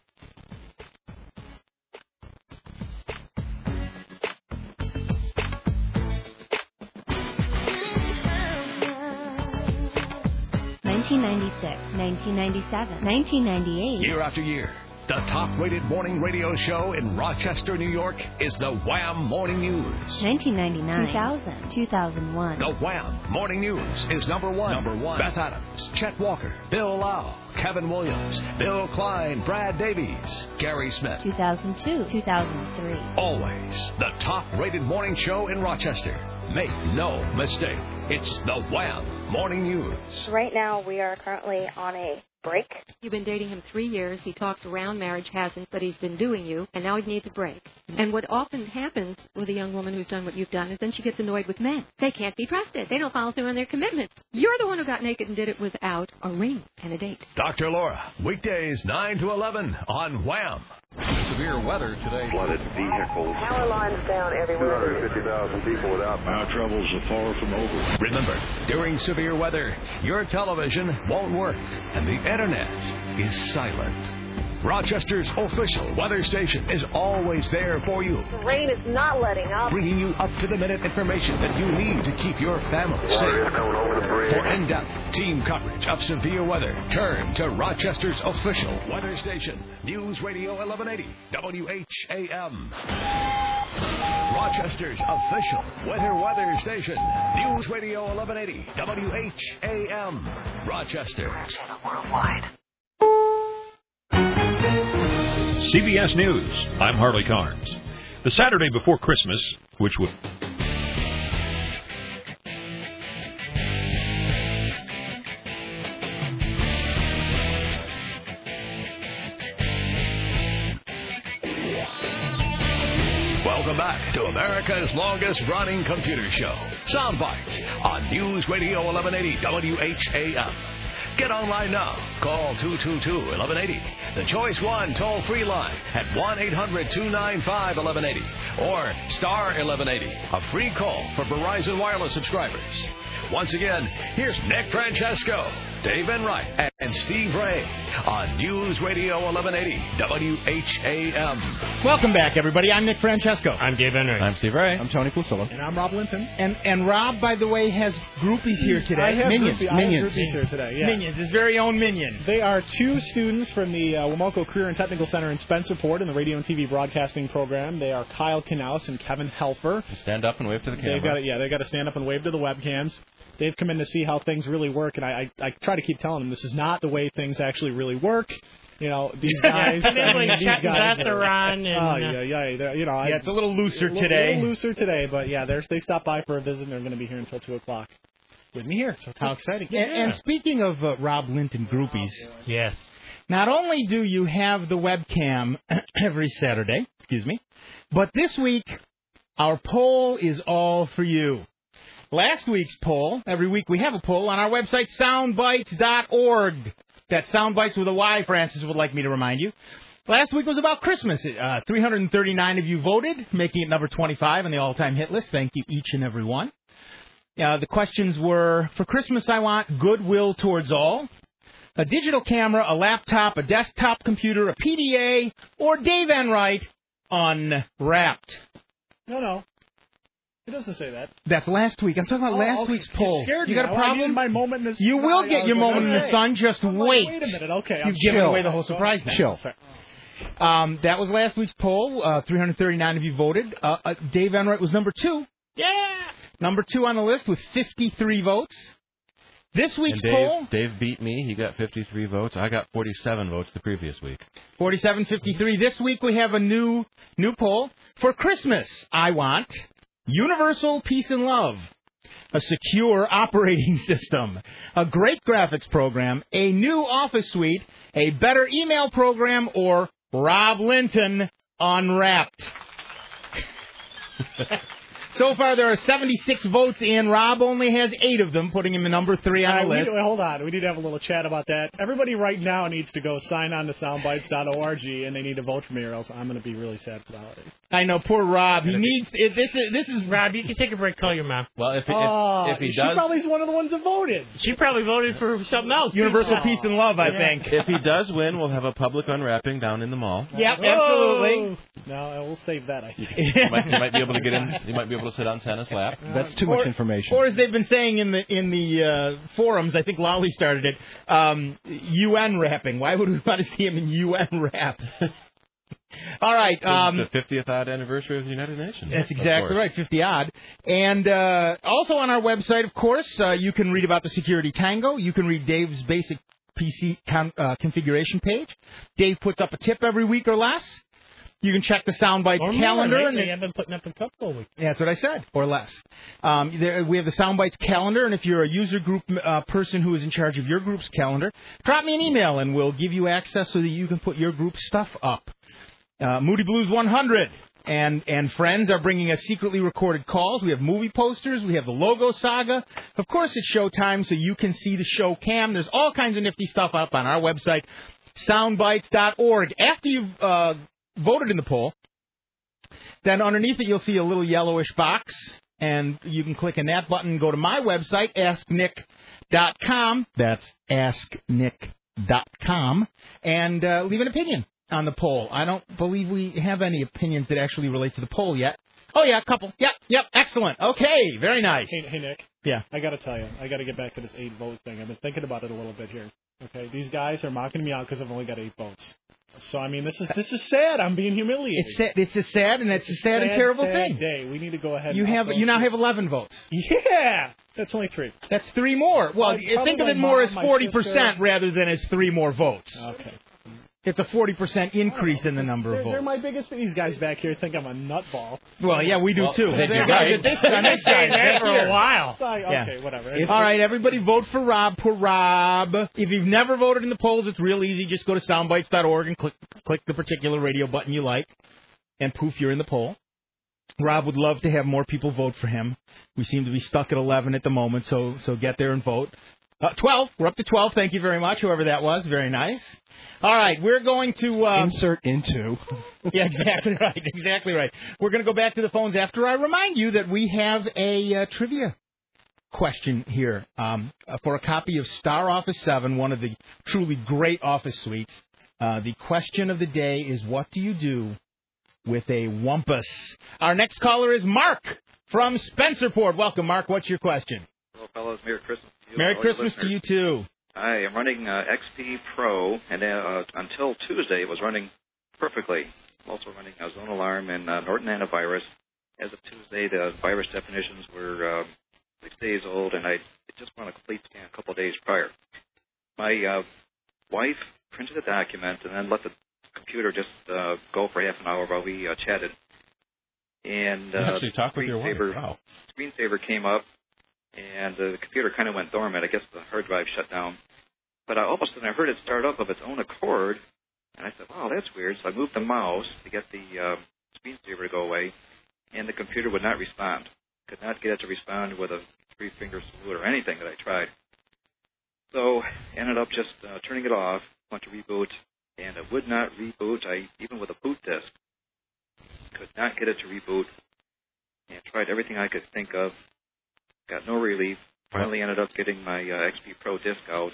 $1996, $1997, $1998. Year after year, The top-rated morning radio show in Rochester, New York is the Wham! Morning News. 1999. 2000. 2001. The Wham! Morning News is number one. Beth Adams, Chet Walker, Bill Lau, Kevin Williams, Bill Klein, Brad Davies, Gary Smith. 2002. 2003. Always the top-rated morning show in Rochester. Make no mistake. It's the Wham! Morning News. Right now, we are currently on a break. You've been dating him 3 years. He talks around marriage, hasn't, but he's been doing you, and now he needs a break. And what often happens with a young woman who's done what you've done is then she gets annoyed with men. They can't be trusted. They don't follow through on their commitments. You're the one who got naked and did it without a ring and a date. Dr. Laura, weekdays 9 to 11 on Wham! Severe weather today. Flooded vehicles. Power lines down everywhere. 250,000 people without power. Our troubles are far from over. Remember, during severe weather, your television won't work and the internet is silent. Rochester's official weather station is always there for you, The rain is not letting up. bringing you up-to-the-minute information that you need to keep your family Water is safe. coming over the bridge. For in-depth team coverage of severe weather, turn to Rochester's official weather station, News Radio 1180 WHAM. Rochester's official weather station, News Radio 1180 WHAM. Rochester. Channel Worldwide. CBS News. I'm Harley Carnes. The Saturday before Christmas, which would... Welcome back to America's longest-running computer show, Soundbites, on News Radio 1180 WHAM. Get online now. Call 222-1180. The Choice 1 toll-free line at 1-800-295-1180. Or star 1180, a free call for Verizon Wireless subscribers. Once again, here's Nick Francesco, Dave Enright, and Steve Ray on News Radio 1180 WHAM. Welcome back, everybody. I'm Nick Francesco. I'm Dave Enright. I'm Steve Ray. I'm Tony Fusilla. And I'm Rob Linton. And Rob, by the way, has groupies here today. I have Minions. Minions here today, yeah. Minions, his very own Minions. They are two students from the Womoco Career and Technical Center in Spencerport in the radio and TV broadcasting program. They are Kyle Knaus and Kevin Helfer. Stand up and wave to the camera. They've got to stand up and wave to the webcams. They've come in to see how things really work, and I try to keep telling them this is not the way things actually really work. You know, these guys. These guys are on. It's a little looser today. A little looser today, but yeah, they stopped by for a visit, and they're going to be here until 2 o'clock with me here. So how exciting! And speaking of Rob Linton groupies, yes. Not only do you have the webcam every Saturday, but this week our poll is all for you. Last week's poll, every week we have a poll on our website, soundbites.org. That's Soundbites with a Y, Francis would like me to remind you. Last week was about Christmas. 339 of you voted, making it number 25 on the all-time hit list. Thank you, each and every one. The questions were, for Christmas I want goodwill towards all, a digital camera, a laptop, a desktop computer, a PDA, or Dave Enright unwrapped. No. It doesn't say that. That's last week. I'm talking about last week's poll. You got a problem? I need my moment in the sun. You will get your moment in the sun. Just wait. Wait a minute. Okay. You've given away the whole surprise now. Chill. That was last week's poll. 339 of you voted. Dave Enright was number 2. Yeah. Number 2 on the list with 53 votes. This week's poll. Dave beat me. He got 53 votes. I got 47 votes the previous week. 47-53. This week we have a new poll. For Christmas, I want universal peace and love, a secure operating system, a great graphics program, a new office suite, a better email program, or Rob Linton unwrapped. So far, there are 76 votes in. Rob only has 8 of them, putting him at number 3 on the list. Hold on. We need to have a little chat about that. Everybody right now needs to go sign on to soundbites.org, and they need to vote for me, or else I'm going to be really sad for the holidays. I know, poor Rob. He needs. This is Rob. You can take a break. Call your mom. Well, if he does, she probably is one of the ones that voted. She probably voted for something else. Universal peace and love, I think. If he does win, we'll have a public unwrapping down in the mall. Yep, absolutely. No, we'll save that. I think you might be able to get in. You might be able will sit on Santa's lap. That's too much information. Or as they've been saying in the forums, I think Lolly started it, UN wrapping. Why would we want to see him in UN wrap? All right. The 50th odd anniversary of the United Nations. That's exactly right, 50 odd. And also on our website, of course, you can read about the Security Tango. You can read Dave's basic PC configuration page. Dave puts up a tip every week or less. You can check the Soundbites calendar. And they have been putting up a couple of weeks. That's what I said, or less. We have the Soundbites calendar, and if you're a user group person who is in charge of your group's calendar, drop me an email, and we'll give you access so that you can put your group stuff up. Moody Blues 100 and friends are bringing us secretly recorded calls. We have movie posters. We have the logo saga. Of course, it's showtime, so you can see the show cam. There's all kinds of nifty stuff up on our website, soundbites.org. After you've voted in the poll, then underneath it you'll see a little yellowish box, and you can click on that button and go to my website, asknick.com. That's asknick.com, and leave an opinion on the poll. I don't believe we have any opinions that actually relate to the poll yet. Oh, yeah, a couple. Yep, excellent. Okay, very nice. Hey, Nick. Yeah. I got to tell you, I got to get back to this 8-vote thing. I've been thinking about it a little bit here. Okay, these guys are mocking me out because I've only got 8 votes. So, I mean, this is sad. I'm being humiliated. It's a sad and terrible thing. Day. We need to go ahead. You now have 11 votes. Yeah, that's only 3. That's 3 more. Well, think of it more as 40% rather than as 3 more votes. Okay. It's a 40% increase in the number of votes. They're my biggest. These guys back here think I'm a nutball. Well, yeah, we do too. They've been saying that for a while. Okay, whatever. All right, everybody vote for Rob. Poor Rob. If you've never voted in the polls, it's real easy. Just go to soundbites.org and click the particular radio button you like, and poof, you're in the poll. Rob would love to have more people vote for him. We seem to be stuck at 11 at the moment, so get there and vote. 12. We're up to 12. Thank you very much, whoever that was. Very nice. All right, we're going to... insert into. Yeah, exactly right. We're going to go back to the phones after I remind you that we have a trivia question here for a copy of Star Office 7, one of the truly great office suites. The question of the day is, what do you do with a wumpus? Our next caller is Mark from Spencerport. Welcome, Mark. What's your question? Hello, fellows. Merry Christmas to you. Merry Christmas to you, too. I am running XP Pro, and until Tuesday it was running perfectly. I'm also running a Zone Alarm and Norton Antivirus. As of Tuesday, the virus definitions were 6 days old, and I just run a complete scan a couple of days prior. My wife printed a document and then let the computer just go for half an hour while we chatted. And actually talk with your wife. Wow. Screensaver came up, and the computer kind of went dormant. I guess the hard drive shut down. But all of a sudden I heard it start up of its own accord, and I said, wow, that's weird. So I moved the mouse to get the screensaver to go away, and the computer would not respond. Could not get it to respond with a 3-finger salute or anything that I tried. So ended up just turning it off, went to reboot, and it would not reboot. Even with a boot disk, could not get it to reboot, and tried everything I could think of. Got no relief. Finally ended up getting my XP Pro disk out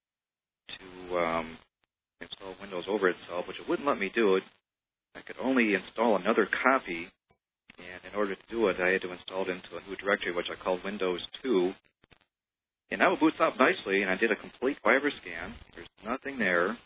to install Windows over itself, which it wouldn't let me do it. I could only install another copy, and in order to do it, I had to install it into a new directory, which I called Windows 2. And now it boots up nicely, and I did a complete virus scan. There's nothing there.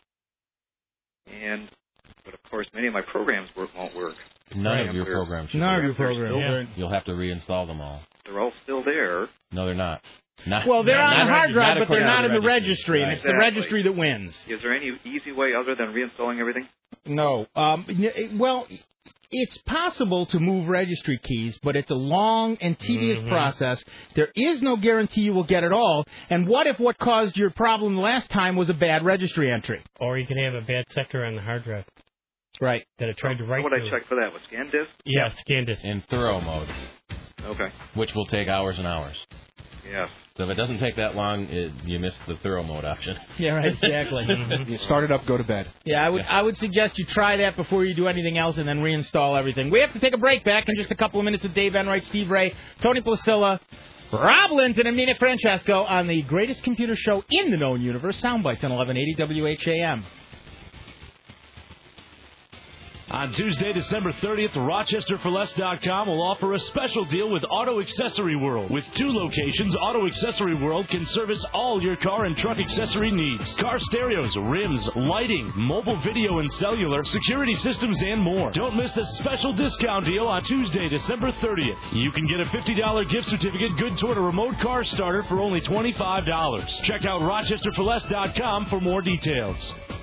But of course, many of my programs won't work. None of your programs. You'll have to reinstall them all. They're all still there. No, they're not. Well, they're on the hard drive, but they're not in the registry, and it's the registry that wins. Is there any easy way other than reinstalling everything? No. Well, it's possible to move registry keys, but it's a long and tedious process. There is no guarantee you will get it all. And what if what caused your problem last time was a bad registry entry? Or you can have a bad sector on the hard drive. Right. That it tried to write. What would I check for that? With ScanDisk? Yeah, ScanDisk. In thorough mode. Okay. Which will take hours and hours. Yeah. So if it doesn't take that long, you miss the thorough mode option. Yeah, right, exactly. You start it up, go to bed. Yeah, I would suggest you try that before you do anything else and then reinstall everything. We have to take a break. Back in just a couple of minutes with Dave Enright, Steve Ray, Tony Placilla, Rob Linton, and Mina Francesco on the greatest computer show in the known universe, Soundbites on 1180 WHAM. On Tuesday, December 30th, RochesterForLess.com will offer a special deal with Auto Accessory World. With 2 locations, Auto Accessory World can service all your car and truck accessory needs. Car stereos, rims, lighting, mobile video and cellular, security systems, and more. Don't miss the special discount deal on Tuesday, December 30th. You can get a $50 gift certificate good toward a remote car starter for only $25. Check out RochesterForLess.com for more details.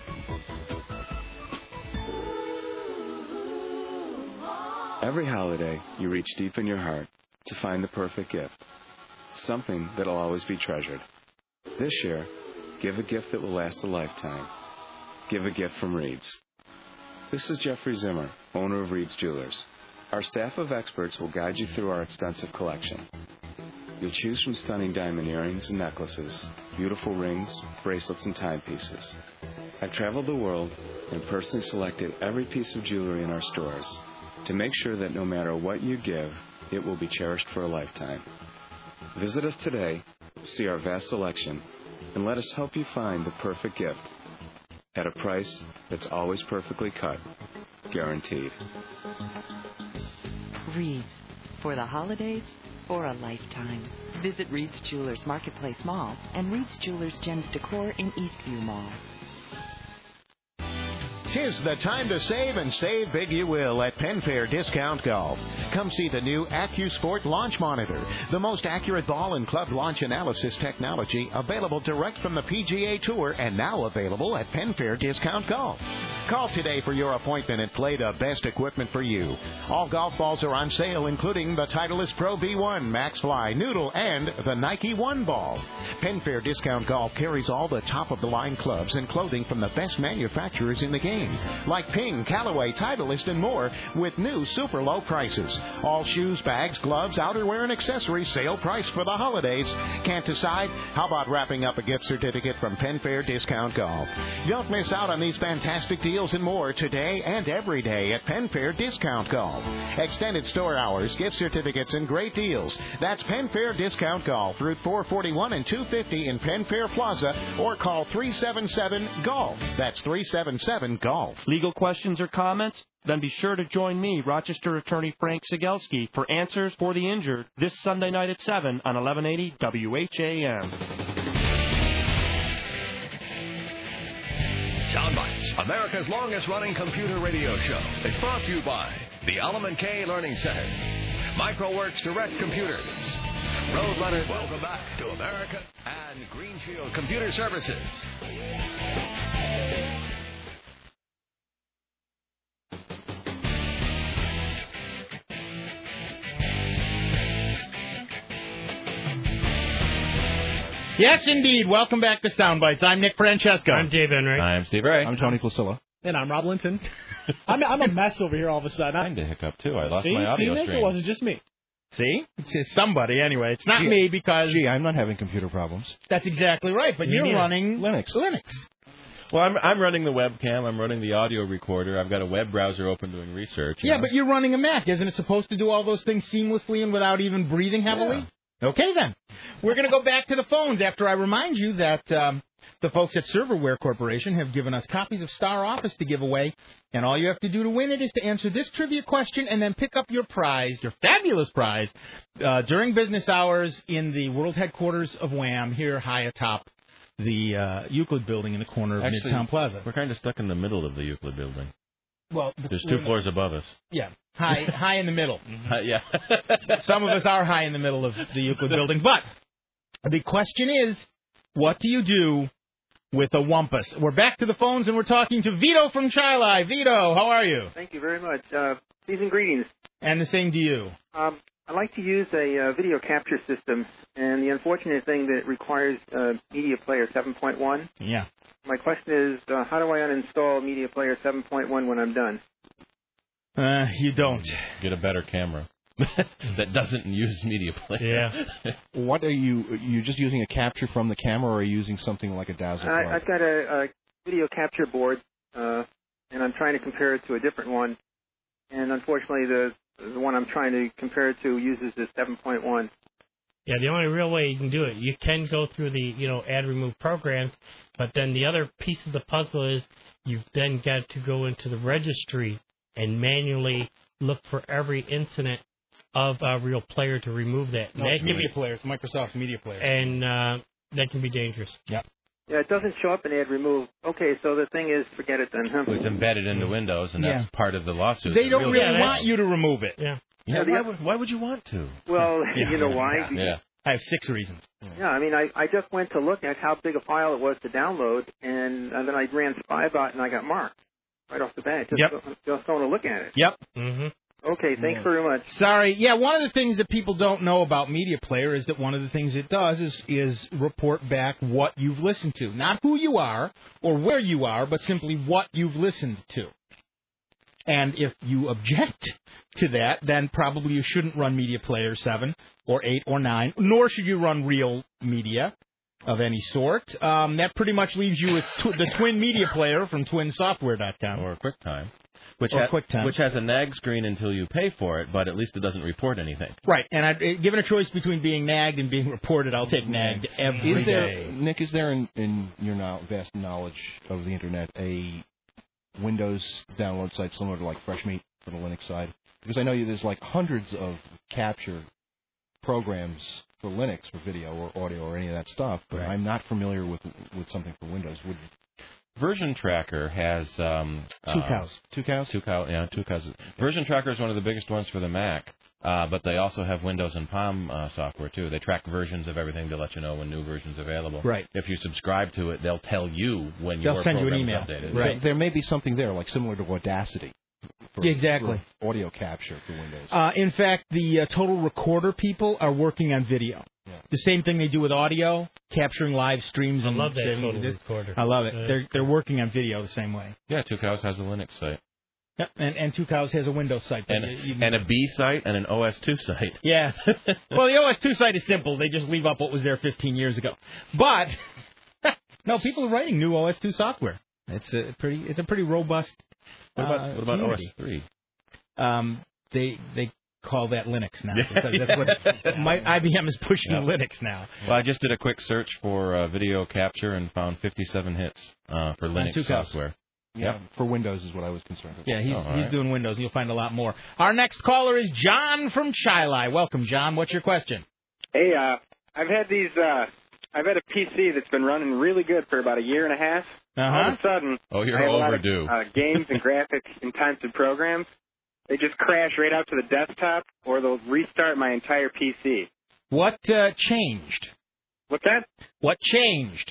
Every holiday, you reach deep in your heart to find the perfect gift, something that'll always be treasured. This year, give a gift that will last a lifetime. Give a gift from Reed's. This is Jeffrey Zimmer, owner of Reed's Jewelers. Our staff of experts will guide you through our extensive collection. You'll choose from stunning diamond earrings and necklaces, beautiful rings, bracelets, and timepieces. I've traveled the world and personally selected every piece of jewelry in our stores to make sure that no matter what you give, it will be cherished for a lifetime. Visit us today, see our vast selection, and let us help you find the perfect gift at a price that's always perfectly cut, guaranteed. Reed's, for the holidays, for a lifetime. Visit Reed's Jewelers Marketplace Mall and Reed's Jewelers Gems Decor in Eastview Mall. 'Tis the time to save, and save big you will at Penn Fair Discount Golf. Come see the new AccuSport Launch Monitor, the most accurate ball and club launch analysis technology available direct from the PGA Tour and now available at Penn Fair Discount Golf. Call today for your appointment and play the best equipment for you. All golf balls are on sale, including the Titleist Pro V1, Max Fly, Noodle, and the Nike One ball. Penn Fair Discount Golf carries all the top-of-the-line clubs and clothing from the best manufacturers in the game, like Ping, Callaway, Titleist, and more, with new super low prices. All shoes, bags, gloves, outerwear, and accessories sale price for the holidays. Can't decide? How about wrapping up a gift certificate from Penn Fair Discount Golf? Don't miss out on these fantastic deals and more today and every day at Penn Fair Discount Golf. Extended store hours, gift certificates, and great deals. That's Penn Fair Discount Golf, Route 441 and 250 in Penn Fair Plaza, or call 377-GOLF. That's 377-GOLF. Legal questions or comments? Then be sure to join me, Rochester attorney Frank Sigelski, for Answers for the Injured this Sunday night at 7 on 1180 WHAM. Soundbites, America's longest-running computer radio show. It's brought to you by the Element K Learning Center, MicroWorks Direct Computers, Roadrunner. Welcome back to America and Green Shield Computer Services. Yes, indeed. Welcome back to Soundbites. I'm Nick Francesco. I'm Dave Enright. I'm Steve Ray. I'm Tony Placilla. And I'm Rob Linton. I'm a mess over here all of a sudden. I'm to hiccup, too. I lost my audio Nick, stream. it wasn't just me. See? It's somebody, anyway. It's not me because... Gee, I'm not having computer problems. That's exactly right, but you're running Linux. Well, I'm running the webcam. I'm running the audio recorder. I've got a web browser open doing research. Yeah, but you're running a Mac. Isn't it supposed to do all those things seamlessly and without even breathing heavily? Yeah. Okay, then. We're going to go back to the phones after I remind you that the folks at Serverware Corporation have given us copies of Star Office to give away, and all you have to do to win it is to answer this trivia question and then pick up your prize, your fabulous prize, during business hours in the world headquarters of Wham here high atop the Euclid building in the corner of Midtown Plaza. We're kind of stuck in the middle of the Euclid building. Well, there's 2 floors above us. Yeah, high in the middle. Yeah. Some of us are high in the middle of the Euclid building. But the question is, what do you do with a Wumpus? We're back to the phones, and we're talking to Vito from Chili. Vito, how are you? Thank you very much. Season greetings. And the same to you. I like to use a video capture system, and the unfortunate thing that it requires Media Player 7.1. Yeah. My question is, how do I uninstall Media Player 7.1 when I'm done? You don't. Get a better camera that doesn't use Media Player. Yeah. What are you just using a capture from the camera, or are you using something like a Dazzle? I've got a video capture board, and I'm trying to compare it to a different one. And unfortunately, the one I'm trying to compare it to uses the 7.1. Yeah, the only real way you can do it, you can go through the, add remove programs, but then the other piece of the puzzle is you've then got to go into the registry and manually look for every incident of a real player to remove that. No, it's Media Player. It's Microsoft's Media Player. And that can be dangerous. Yep. Yeah, it doesn't show up in Add Remove. Okay, so the thing is, forget it then. Huh? It's embedded into Windows, and that's part of the lawsuit. They don't really want you to remove it. Yeah. Why would you want to? Well, you know why? Yeah. I have 6 reasons. Yeah, I mean, I just went to look at how big a file it was to download, and then I ran Spybot, and I got marked right off the bat. Just going to look at it. Yep. Mm-hmm. Okay, thanks very much. Sorry. Yeah, one of the things that people don't know about Media Player is that one of the things it does is report back what you've listened to. Not who you are or where you are, but simply what you've listened to. And if you object to that, then probably you shouldn't run Media Player 7 or 8 or 9, nor should you run Real Media of any sort. That pretty much leaves you with the Twin Media Player from twinsoftware.com. Or QuickTime. QuickTime. Which has a nag screen until you pay for it, but at least it doesn't report anything. Right, and given a choice between being nagged and being reported, I'll take nagged every day. Nick, is there in your vast knowledge of the Internet a Windows download site similar to like FreshMeat for the Linux side? Because I know there's like hundreds of capture programs for Linux for video or audio or any of that stuff, but I'm not familiar with something for Windows. Version Tracker has Two cows. Version Tracker is one of the biggest ones for the Mac, but they also have Windows and Palm software too. They track versions of everything to let you know when new versions are available. Right. If you subscribe to it, they'll tell you when they'll your send you an program email. is updated. Right. There may be something there, like similar to Audacity. Exactly. For audio capture for Windows. In fact, the Total Recorder people are working on video. Yeah. The same thing they do with audio, capturing live streams. I and love that saving Total Recorder. I love it. They're working on video the same way. Yeah, Two Cows has a Linux site. Yep, and Two Cows has a Windows site. And a B site and an OS2 site. Yeah. Well, the OS2 site is simple. They just leave up what was there 15 years ago. But, no, people are writing new OS2 software. It's a pretty robust What about community. OS3? They call that Linux now. That's what IBM is pushing Linux now. Well, I just did a quick search for video capture and found 57 hits for Linux software. Yeah, for Windows is what I was concerned with. Yeah, he's doing Windows, and you'll find a lot more. Our next caller is John from Chili. Welcome, John. What's your question? Hey, I've had a PC that's been running really good for about a year and a half. All of a sudden, you're I have overdue. A lot of games and graphics-intensive programs. They just crash right out to the desktop, or they'll restart my entire PC. What changed? What's that? What changed?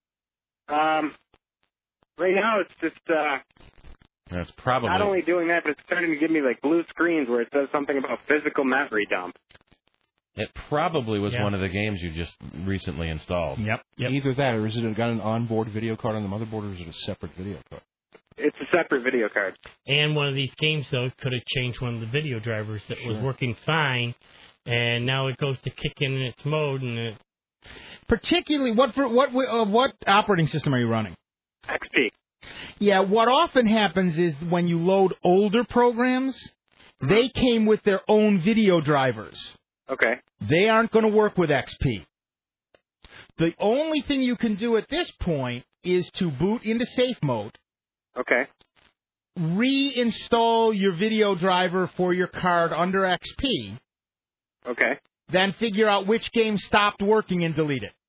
Right now, it's just That's probably not only doing that, but it's starting to give me like blue screens where it says something about physical memory dump. It probably was one of the games you just recently installed. Yep. Either that, or is it got an onboard video card on the motherboard, or is it a separate video card? It's a separate video card. And one of these games, though, could have changed one of the video drivers that was working fine, and now it goes to kick in its mode. And particularly, what operating system are you running? XP. Yeah, what often happens is when you load older programs, they came with their own video drivers. Okay. They aren't going to work with XP. The only thing you can do at this point is to boot into safe mode. Okay. Reinstall your video driver for your card under XP. Okay. Then figure out which game stopped working and delete it.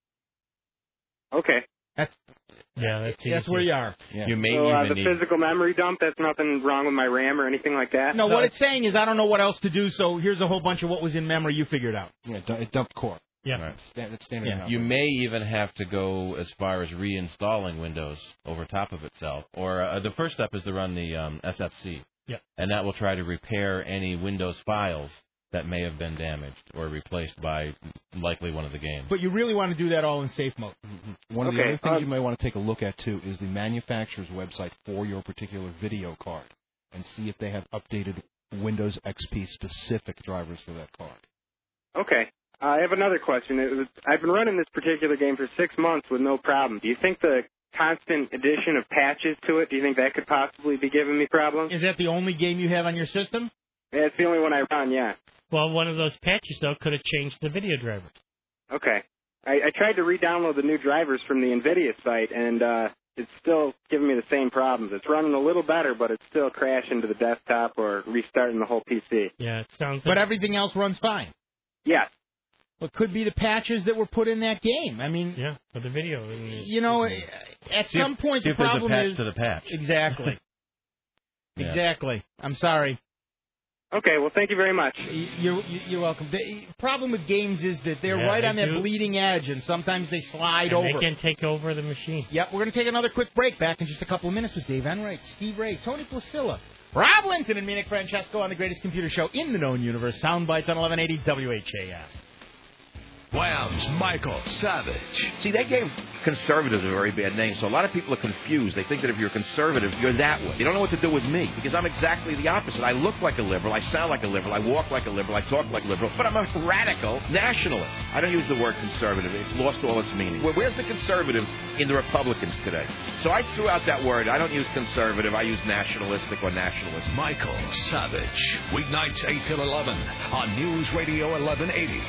Okay. that's where you are. Yeah. You may so even the physical memory dump, that's nothing wrong with my RAM or anything like that? No, what it's saying is I don't know what else to do, so here's a whole bunch of what was in memory you figured out. Yeah, it dumped core. Yeah. Right. That's standard. You may even have to go as far as reinstalling Windows over top of itself. Or the first step is to run the SFC. Yep. And that will try to repair any Windows files that may have been damaged or replaced by likely one of the games. But you really want to do that all in safe mode. Mm-hmm. One of the other things you may want to take a look at, too, is the manufacturer's website for your particular video card and see if they have updated Windows XP specific drivers for that card. Okay. I have another question. I've been running this particular game for 6 months with no problem. Do you think the constant addition of patches to it, do you think that could possibly be giving me problems? Is that the only game you have on your system? Yeah, it's the only one I run, yeah. Well, one of those patches, though, could have changed the video driver. Okay. I tried to re-download the new drivers from the NVIDIA site, and it's still giving me the same problems. It's running a little better, but it's still crashing to the desktop or restarting the whole PC. Yeah, it sounds. But everything else runs fine. Yes. Well, it could be the patches that were put in that game. I mean, yeah, for the video. You know, at some point the problem is to the patch. Exactly. Yeah. Exactly. I'm sorry. Okay, well, thank you very much. You're welcome. The problem with games is that they're right on that bleeding edge, and sometimes they slide over. They can take over the machine. Yep, we're going to take another quick break. Back in just a couple of minutes with Dave Enright, Steve Ray, Tony Placilla, Rob Linton, and me, Nick Francesco on the greatest computer show in the known universe, Soundbites on 1180 WHAM. Wham's Michael Savage. See, they gave conservatives a very bad name, so a lot of people are confused. They think that if you're conservative, you're that way. They don't know what to do with me, because I'm exactly the opposite. I look like a liberal, I sound like a liberal, I walk like a liberal, I talk like a liberal, but I'm a radical nationalist. I don't use the word conservative. It's lost all its meaning. Where's the conservative in the Republicans today? So I threw out that word. I don't use conservative. I use nationalistic or nationalist. Michael Savage. Weeknights 8 till 11 on News Radio 1180.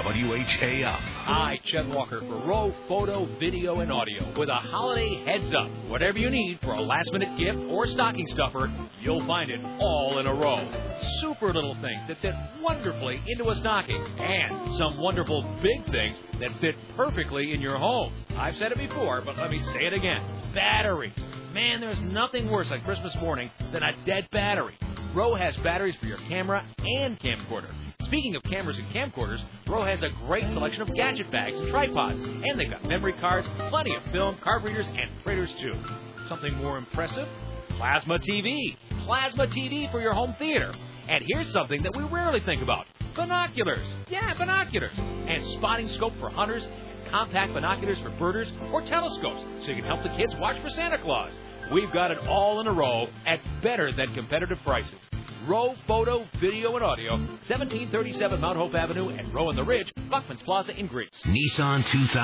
WHAM. Hi, Chet Walker for Row Photo, Video, and Audio with a holiday heads up. Whatever you need for a last-minute gift or stocking stuffer, you'll find it all in a row. Super little things that fit wonderfully into a stocking, and some wonderful big things that fit perfectly in your home. I've said it before, but let me say it again. Batteries. Man, there's nothing worse on Christmas morning than a dead battery. Row has batteries for your camera and camcorder. Speaking of cameras and camcorders, Row has a great selection of gadget bags and tripods. And they've got memory cards, plenty of film, card readers, and printers, too. Something more impressive? Plasma TV. Plasma TV for your home theater. And here's something that we rarely think about. Binoculars. Yeah, binoculars. And spotting scope for hunters, and compact binoculars for birders, or telescopes, so you can help the kids watch for Santa Claus. We've got it all in a row at better than competitive prices. Row Photo, Video, and Audio, 1737 Mount Hope Avenue, and Row on the Ridge, Buckman's Plaza in Greece. Nissan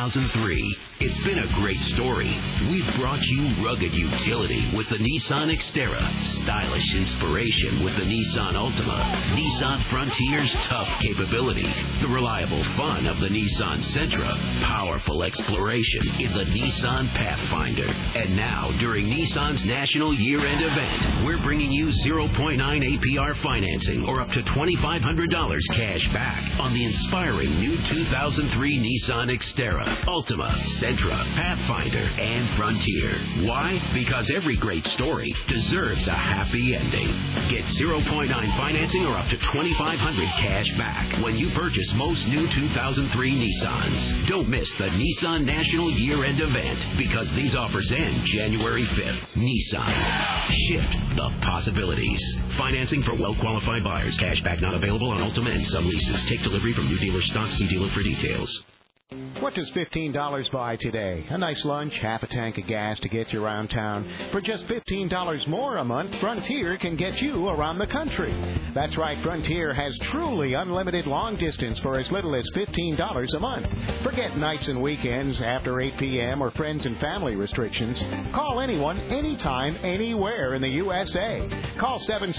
2003. It's been a great story. We've brought you rugged utility with the Nissan Xterra, stylish inspiration with the Nissan Altima, Nissan Frontier's tough capability, the reliable fun of the Nissan Sentra, powerful exploration in the Nissan Pathfinder. And now, during Nissan's National Year-End event, we're bringing you 0.9 APR financing or up to $2,500 cash back on the inspiring new 2003 Nissan Xterra, Altima, Sentra, Pathfinder, and Frontier. Why? Because every great story deserves a happy ending. Get 0.9 financing or up to $2,500 cash back when you purchase most new 2003 Nissans. Don't miss the Nissan National Year-End event because these offers end January 5th. Nissan. Shift the possibilities. Financing for well-qualified buyers. Cashback not available on Ultima and some leases. Take delivery from new dealer stock. See dealer for details. What does $15 buy today? A nice lunch, half a tank of gas to get you around town. For just $15 more a month, Frontier can get you around the country. That's right, Frontier has truly unlimited long distance for as little as $15 a month. Forget nights and weekends after 8 p.m. or friends and family restrictions. Call anyone, anytime, anywhere in the USA. Call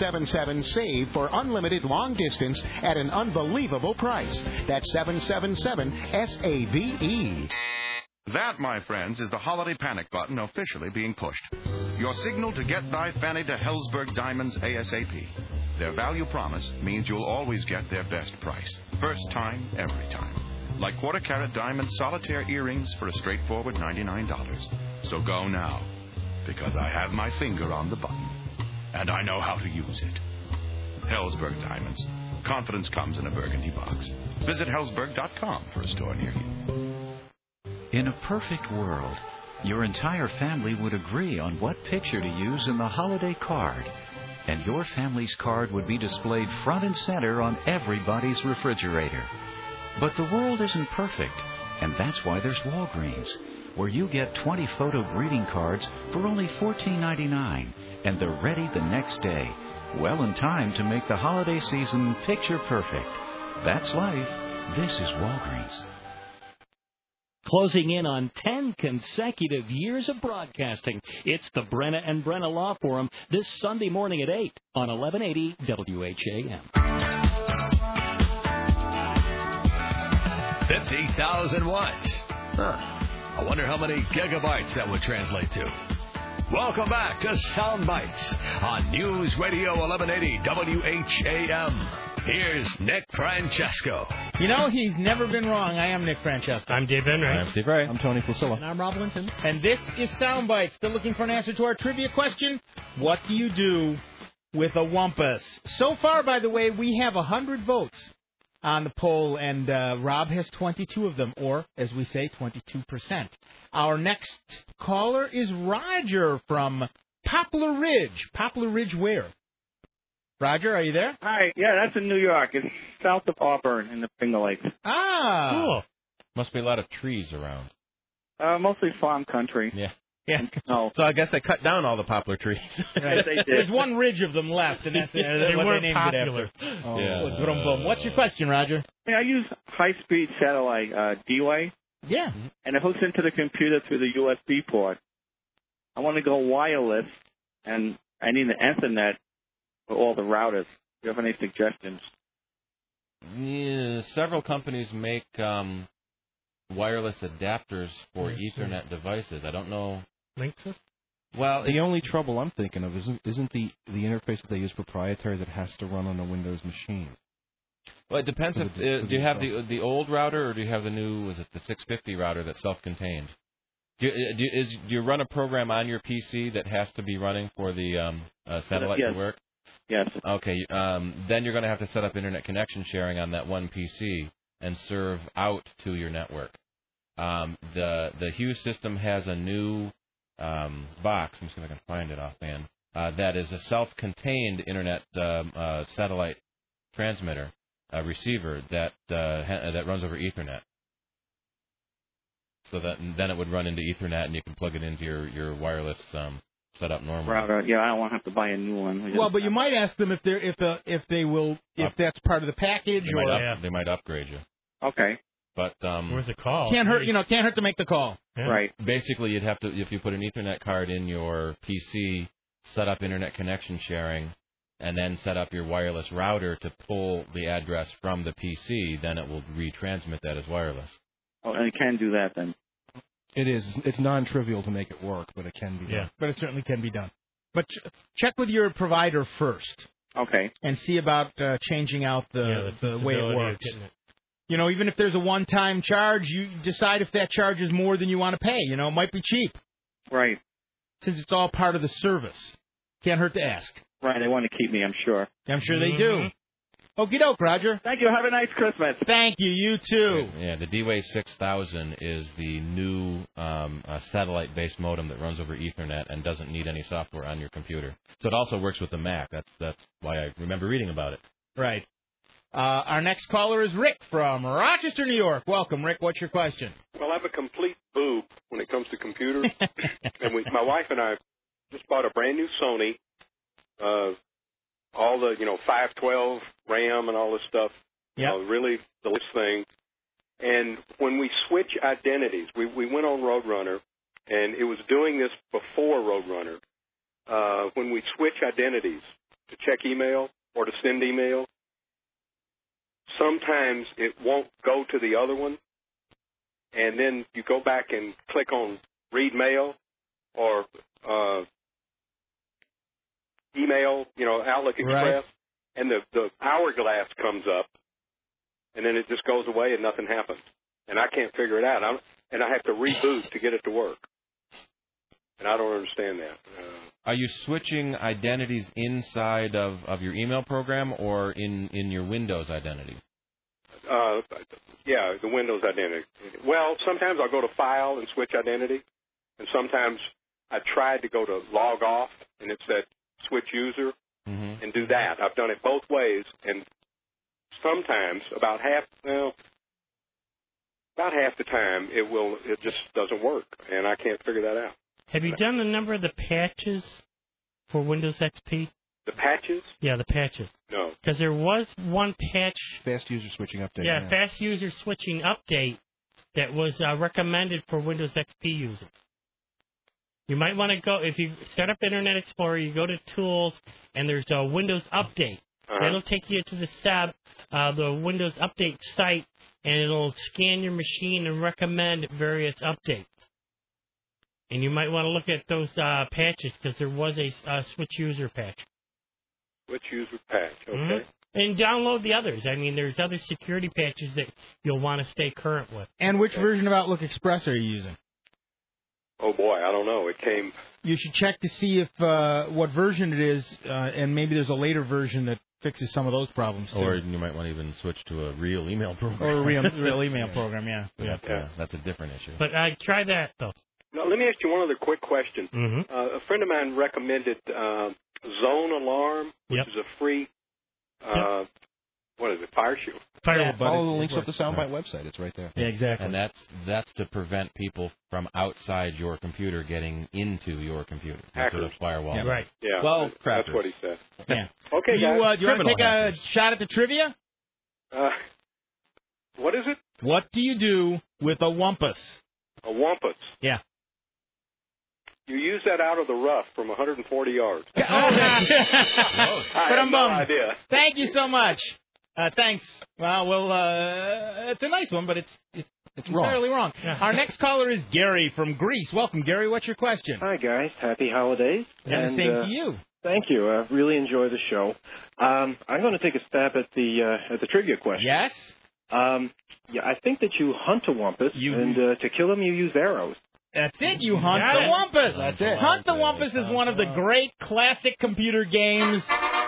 777-SAVE for unlimited long distance at an unbelievable price. That's 777-SAVE. That, my friends, is the holiday panic button officially being pushed. Your signal to get thy fanny to Helzberg Diamonds ASAP. Their value promise means you'll always get their best price. First time, every time. Like quarter-carat diamond solitaire earrings for a straightforward $99. So go now, because I have my finger on the button. And I know how to use it. Helzberg Diamonds. Confidence comes in a burgundy box. Visit Helzberg.com for a store near you. In a perfect world, your entire family would agree on what picture to use in the holiday card. And your family's card would be displayed front and center on everybody's refrigerator. But the world isn't perfect, and that's why there's Walgreens, where you get 20 photo greeting cards for only $14.99, and they're ready the next day. Well in time to make the holiday season picture perfect. That's life. This is Walgreens. Closing in on 10 consecutive years of broadcasting, it's the Brenna and Brenna Law Forum this Sunday morning at 8 on 1180 WHAM. 50,000 watts. I wonder how many gigabytes that would translate to. Welcome back to Sound Bites on News Radio 1180 WHAM. Here's Nick Francesco. You know, he's never been wrong. I am Nick Francesco. I'm Dave Enright. I'm Steve Ray. I'm Tony Fusilla. And I'm Rob Linton. And this is Sound Bites. Still looking for an answer to our trivia question. What do you do with a Wumpus? So far, by the way, we have 100 votes on the poll, and Rob has 22 of them, or, as we say, 22%. Our next caller is Roger from Poplar Ridge. Poplar Ridge where? Roger, are you there? Hi, yeah, that's in New York. It's south of Auburn in the Finger Lakes. Ah! Cool. Must be a lot of trees around. Mostly farm country. Yeah. Yeah. No. So I guess they cut down all the poplar trees. Right. They did. There's one ridge of them left, and that's they what weren't they named popular. it after. Oh. Yeah. Boom, boom. What's your question, Roger? I use high-speed satellite D-Way, Yeah. and it hooks into the computer through the USB port. I want to go wireless, and I need an Ethernet for all the routers. Do you have any suggestions? Yeah, several companies make wireless adapters for Ethernet devices. I don't know. Linksys? Well, The only trouble I'm thinking of isn't the interface that they use proprietary that has to run on a Windows machine. Well, it depends. If do you have the old router or do you have the new? Was it the 650 router that's self-contained? Do you run a program on your PC that has to be running for the satellite Yes. to work? Yes. Okay. Then you're going to have to set up internet connection sharing on that one PC and serve out to your network. The Hughes system has a new box. Let me see if I can find it offhand. That is a self-contained internet satellite transmitter receiver that runs over Ethernet. So that then it would run into Ethernet, and you can plug it into your wireless setup normally. Router. Yeah, I don't want to have to buy a new one. Well, but you might ask them if that's part of the package, They might upgrade you. Okay. But worth a call. Can't hurt to make the call. Yeah. Right. Basically, you'd have to, if you put an Ethernet card in your PC, set up internet connection sharing, and then set up your wireless router to pull the address from the PC. Then it will retransmit that as wireless. Oh, and it can do that then. It is. It's non-trivial to make it work, but it can be done. Yeah, but it certainly can be done. But check with your provider first. Okay. And see about changing out the way it works. It. Even if there's a one-time charge, you decide if that charge is more than you want to pay. It might be cheap. Right. Since it's all part of the service. Can't hurt to ask. Right. They want to keep me, I'm sure. I'm sure they do. Okie doke, Roger. Thank you. Have a nice Christmas. Thank you. You too. Yeah, the D-Wave 6000 is the new satellite-based modem that runs over Ethernet and doesn't need any software on your computer. So it also works with the Mac. That's why I remember reading about it. Right. Our next caller is Rick from Rochester, New York. Welcome, Rick. What's your question? Well, I'm a complete boob when it comes to computers. And my wife and I just bought a brand new Sony. All the, 512 RAM and all this stuff. Yeah. Really the latest thing. And when we switch identities, we went on Roadrunner, and it was doing this before Roadrunner. When we switch identities to check email or to send email, sometimes it won't go to the other one. And then you go back and click on read mail or email, Outlook Express, right. And the hourglass comes up, and then it just goes away and nothing happens. And I can't figure it out. And I have to reboot to get it to work. And I don't understand that. Are you switching identities inside of your email program or in your Windows identity? Yeah, the Windows identity. Well, sometimes I'll go to File and switch identity, and sometimes I tried to go to Log Off, and it said Switch User, and do that. I've done it both ways, and sometimes about half the time it just doesn't work, and I can't figure that out. Have you done a number of the patches for Windows XP? The patches? Yeah, the patches. No. Because there was one patch. Fast user switching update. Yeah, fast user switching update that was recommended for Windows XP users. You might want to go, if you set up Internet Explorer, you go to Tools, and there's a Windows Update. It'll take you to the Windows Update site, and it'll scan your machine and recommend various updates. And you might want to look at those patches because there was a switch user patch. Switch user patch, okay. Mm-hmm. And download the others. I mean, there's other security patches that you'll want to stay current with. And which version of Outlook Express are you using? Oh, boy, I don't know. It came... You should check to see if what version it is, and maybe there's a later version that fixes some of those problems, too. Or you might want to even switch to a real email program. Or a real email program, yeah. That's a different issue. But try that, though. Now, let me ask you one other quick question. Mm-hmm. A friend of mine recommended Zone Alarm, which is a free, what is it, fire shield? Follow the links up the Soundbite website. It's right there. Yeah, exactly. And that's to prevent people from outside your computer getting into your computer. That's what a firewall does. Right. Yeah, well, that's what he said. Yeah. Okay, guys. guys. Do you want to take a shot at the trivia? What is it? What do you do with a wumpus? A wampus. Yeah. You use that out of the rough from 140 yards. But I'm no idea. Thank you so much. Thanks. Well, it's a nice one, but it's entirely wrong. Our next caller is Gary from Greece. Welcome, Gary. What's your question? Hi, guys. Happy holidays. And the same to you. Thank you. I really enjoy the show. I'm going to take a stab at the trivia question. Yes. I think that you hunt a wumpus, and to kill him you use arrows. That's it. You hunt the wumpus. That's it. Hunt the wumpus is one of the great classic computer games.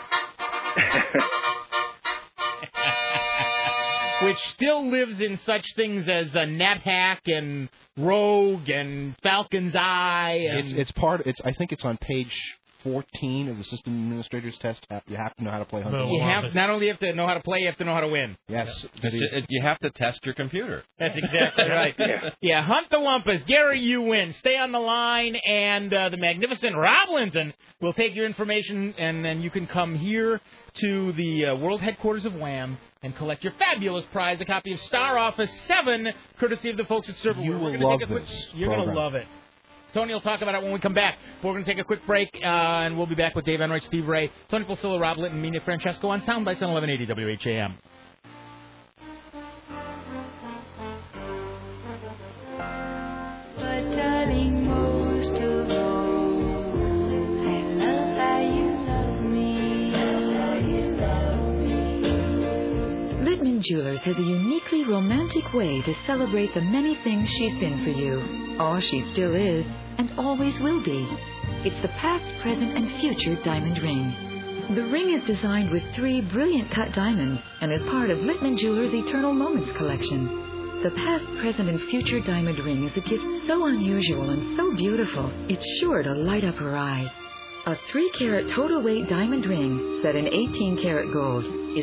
Which still lives in such things as NetHack and Rogue and Falcon's Eye. And I think it's on page 14 of the System Administrator's Test. You have to know how to play Hunt. Not only have to know how to play, you have to know how to win. Yes. You have to test your computer. That's exactly right. Yeah, Hunt the Wumpus. Gary, you win. Stay on the line, and the magnificent Rob Linton will take your information, and then you can come here to the world headquarters of Wham! And collect your fabulous prize, a copy of Star Office 7, courtesy of the folks at Serverware. You will love this. You're going to love it. Tony will talk about it when we come back. We're going to take a quick break, and we'll be back with Dave Enright, Steve Ray, Tony Pulcillo, Rob Litton, Mina Francesco on Soundbites on 1180 WHAM. But darling, most of all, I love how you love me. Littman Jewelers has a uniquely romantic way to celebrate the many things she's been for you. All she still is, and always will be. It's the past, present, and future diamond ring. The ring is designed with 3 brilliant cut diamonds and is part of Littman Jewelers' Eternal Moments collection. The past, present, and future diamond ring is a gift so unusual and so beautiful, it's sure to light up her eyes. A 3-carat total weight diamond ring set in 18-karat gold is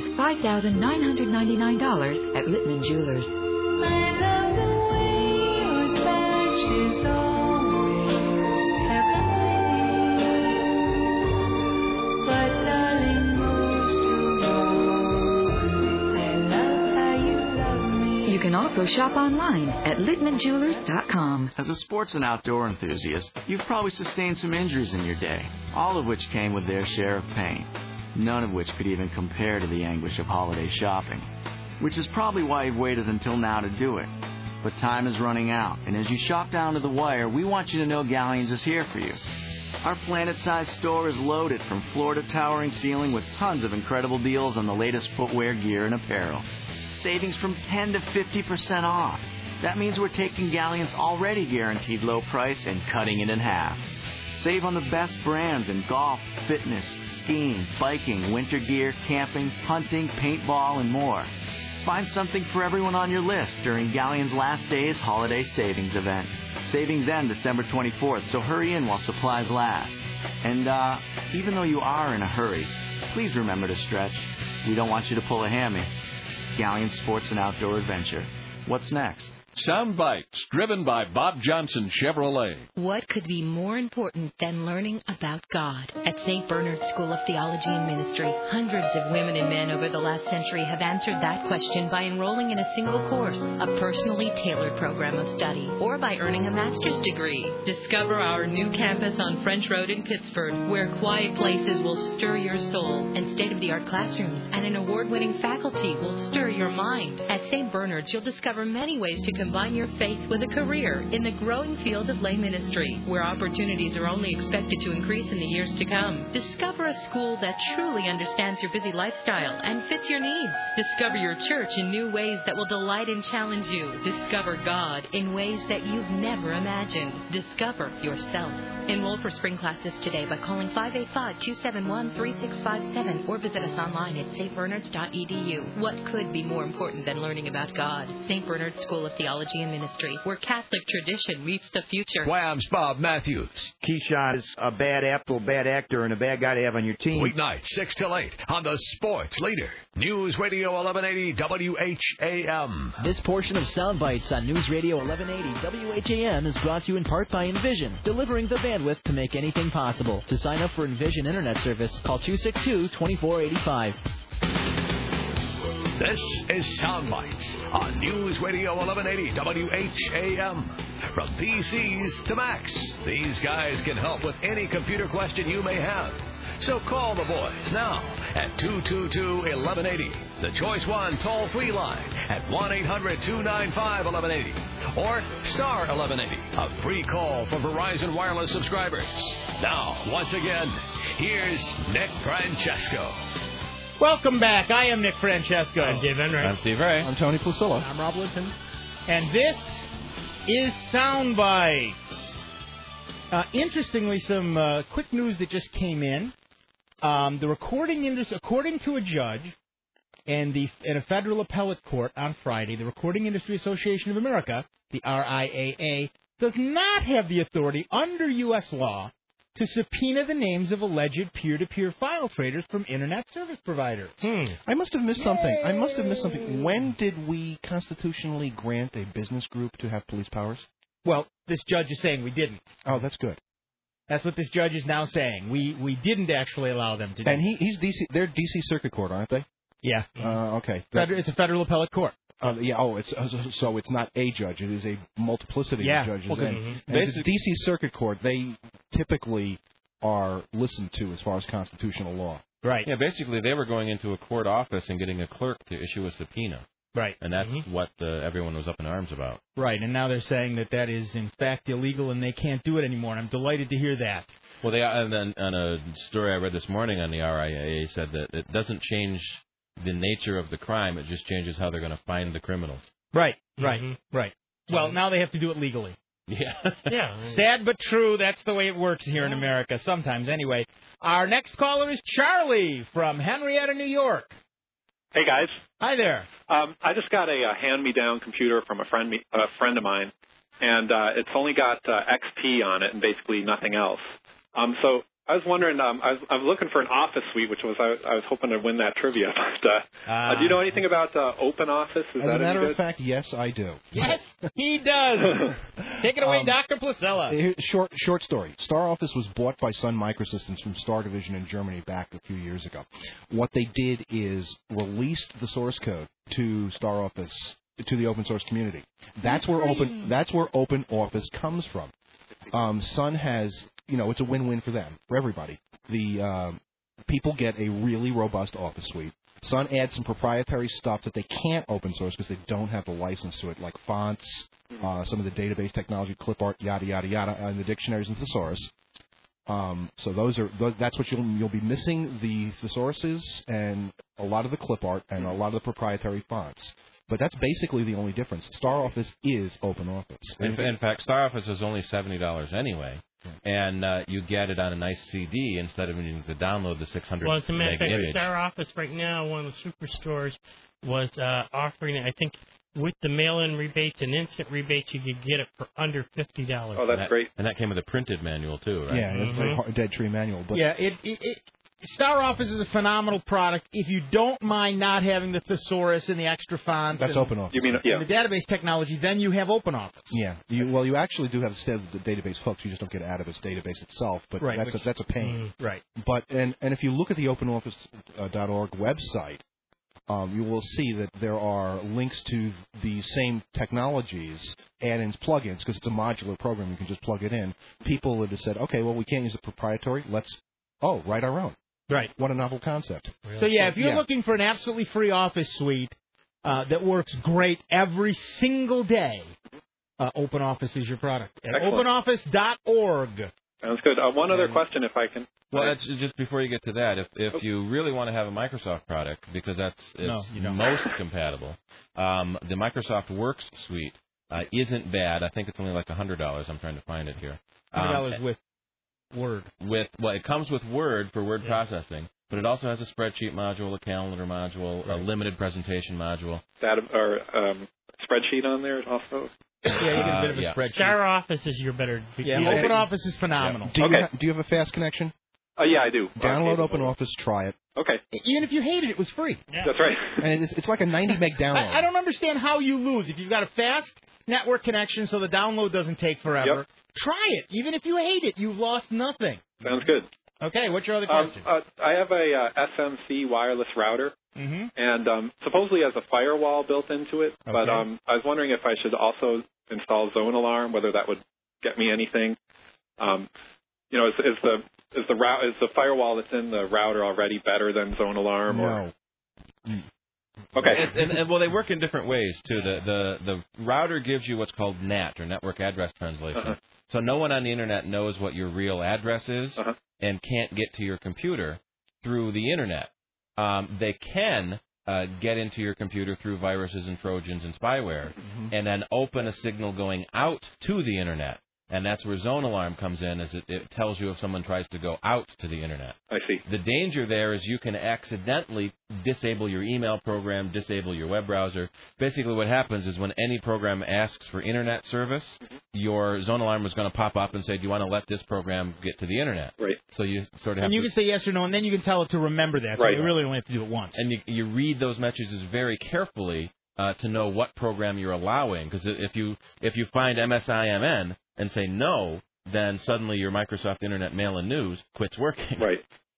$5,999 at Littman Jewelers. I love the way your touch is always heavenly. But darling, most of all, I love how you love me. You can also shop online at LittmanJewelers.com. As a sports and outdoor enthusiast, you've probably sustained some injuries in your day, all of which came with their share of pain, none of which could even compare to the anguish of holiday shopping, which is probably why you've waited until now to do it. But time is running out, and as you shop down to the wire, we want you to know Galleons is here for you. Our planet-sized store is loaded from floor to towering ceiling with tons of incredible deals on the latest footwear, gear, and apparel. Savings from 10 to 50% off. That means we're taking Galleon's already guaranteed low price and cutting it in half. Save on the best brands in golf, fitness, skiing, biking, winter gear, camping, hunting, paintball, and more. Find something for everyone on your list during Galleon's Last Days Holiday Savings event. Savings end December 24th, so hurry in while supplies last. And even though you are in a hurry, please remember to stretch. We don't want you to pull a hammy. Galleon Sports and Outdoor Adventure. What's next? Sound Bites, driven by Bob Johnson Chevrolet. What could be more important than learning about God? At St. Bernard's School of Theology and Ministry, hundreds of women and men over the last century have answered that question by enrolling in a single course, a personally tailored program of study, or by earning a master's degree. Discover our new campus on French Road in Pittsburgh, where quiet places will stir your soul, and state-of-the-art classrooms and an award-winning faculty will stir your mind. At St. Bernard's, you'll discover many ways to combine your faith with a career in the growing field of lay ministry, where opportunities are only expected to increase in the years to come. Discover a school that truly understands your busy lifestyle and fits your needs. Discover your church in new ways that will delight and challenge you. Discover God in ways that you've never imagined. Discover yourself. Enroll for spring classes today by calling 585-271-3657 or visit us online at stbernards.edu. What could be more important than learning about God? St. Bernard's School of Theology and Ministry, where Catholic tradition meets the future. Wham's Bob Matthews. Keyshawn is a bad apple, bad actor, and a bad guy to have on your team. Weeknight, 6 till 8 on the Sports Leader. News Radio 1180 WHAM. This portion of Sound Bites on News Radio 1180 WHAM is brought to you in part by Envision, delivering the bandwidth to make anything possible. To sign up for Envision Internet Service, call 262-2485. This is Sound Bites on News Radio 1180 WHAM. From PCs to Macs, these guys can help with any computer question you may have. So call the boys now at 222-1180, the Choice 1 toll-free line at 1-800-295-1180, or star 1180, a free call for Verizon Wireless subscribers. Now, once again, here's Nick Francesco. Welcome back. I am Nick Francesco. I'm Dave Enright. I'm Steve Ray. I'm Tony Placilla. I'm Rob Linton. And this is Sound Bites. Interestingly, some quick news that just came in. The recording industry, according to a judge in a federal appellate court on Friday, the Recording Industry Association of America, the RIAA, does not have the authority under U.S. law to subpoena the names of alleged peer-to-peer file traders from Internet service providers. I must have missed something. When did we constitutionally grant a business group to have police powers? Well, this judge is saying we didn't. Oh, that's good. That's what this judge is now saying. We didn't actually allow them to do. And he's DC. They're DC Circuit Court, aren't they? Yeah. Okay. It's a federal appellate court. Yeah. Oh, so it's not a judge. It is a multiplicity of judges. Okay. And it's DC Circuit Court. They typically are listened to as far as constitutional law. Right. Yeah. Basically, they were going into a court office and getting a clerk to issue a subpoena. Right. And that's what everyone was up in arms about. Right. And now they're saying that is in fact illegal and they can't do it anymore. And I'm delighted to hear that. Well, and then on a story I read this morning on the RIAA said that it doesn't change the nature of the crime. It just changes how they're going to find the criminals. Right. Well, now they have to do it legally. Yeah. Yeah. Sad but true. That's the way it works here in America sometimes. Anyway, our next caller is Charlie from Henrietta, New York. Hey, guys. Hi there. I just got a hand-me-down computer from a friend of mine, and it's only got XP on it and basically nothing else. So I was wondering, I was looking for an Office suite, which was I was hoping to win that trivia. But do you know anything about Open Office? As a matter of fact, yes, I do. Yes, he does. Take it away, Dr. Placilla. Short story. Star Office was bought by Sun Microsystems from Star Division in Germany back a few years ago. What they did is released the source code to Star Office, to the open source community. That's where Open Office comes from. Sun has, it's a win-win for them, for everybody. The people get a really robust Office suite. Sun adds some proprietary stuff that they can't open source because they don't have the license to it, like fonts, some of the database technology, clip art, yada yada yada, and the dictionaries and thesaurus. So that's what you'll be missing, the thesauruses and a lot of the clip art and a lot of the proprietary fonts. But that's basically the only difference. Star Office is Open Office. In fact, Star Office is only $70 anyway, and you get it on a nice CD instead of needing to download the 600 Well, as a matter of fact, image. Star Office right now, one of the superstores was offering it, I think, with the mail-in rebates and instant rebates, you could get it for under $50. Oh, that's great. And that came with a printed manual, too, right? Yeah, it's a Dead Tree manual. But yeah, Star Office is a phenomenal product. If you don't mind not having the thesaurus and the extra fonts, that's Open Office. You mean, yeah. And the database technology, then you have Open Office. Yeah. You actually do have the database hooks. You just don't get out of its database itself. But that's a pain. Right. But and if you look at the OpenOffice.org website, you will see that there are links to the same technologies, add-ins, plugins, because it's a modular program. You can just plug it in. People would have said, okay, well, we can't use a proprietary. Let's write our own. Right. What a novel concept. So, if you're looking for an absolutely free Office suite, that works great every single day, OpenOffice is your product. At Excellent. OpenOffice.org. Sounds good. One other question, if I can. Well, that's just before you get to that, if you really want to have a Microsoft product, because it's most compatible, the Microsoft Works suite isn't bad. I think it's only like $100. I'm trying to find it here. $100 with Word. It comes with Word for word processing, but it also has a spreadsheet module, a calendar module, a limited presentation module. Spreadsheet on there also. Yeah, you get a bit of a spreadsheet. Star Office is your better. Yeah, OpenOffice is phenomenal. Do you have a fast connection? Yeah, I do. Download OpenOffice, try it. Okay. Even if you hate it was free. That's right. And it's like a 90 meg download. I don't understand how you lose. If you've got a fast network connection so the download doesn't take forever, try it. Even if you hate it, you've lost nothing. Sounds good. Okay, what's your other question? I have a SMC wireless router, and supposedly has a firewall built into it, but I was wondering if I should also install Zone Alarm, whether that would get me anything. Is the firewall that's in the router already better than Zone Alarm? No. Okay. And they work in different ways too. The router gives you what's called NAT, or network address translation. So no one on the internet knows what your real address is and can't get to your computer through the internet. They can get into your computer through viruses and Trojans and spyware, and then open a signal going out to the internet. And that's where Zone Alarm comes in, as it tells you if someone tries to go out to the internet. I see. The danger there is you can accidentally disable your email program, disable your web browser. Basically what happens is when any program asks for internet service, your Zone Alarm is going to pop up and say, do you want to let this program get to the internet? Right. So you sort of have and you to... can say yes or no, and then you can tell it to remember that. So you really only have to do it once. And you read those messages very carefully to know what program you're allowing. Because if you find MSIMN and say no, then suddenly your Microsoft Internet Mail and News quits working. Right.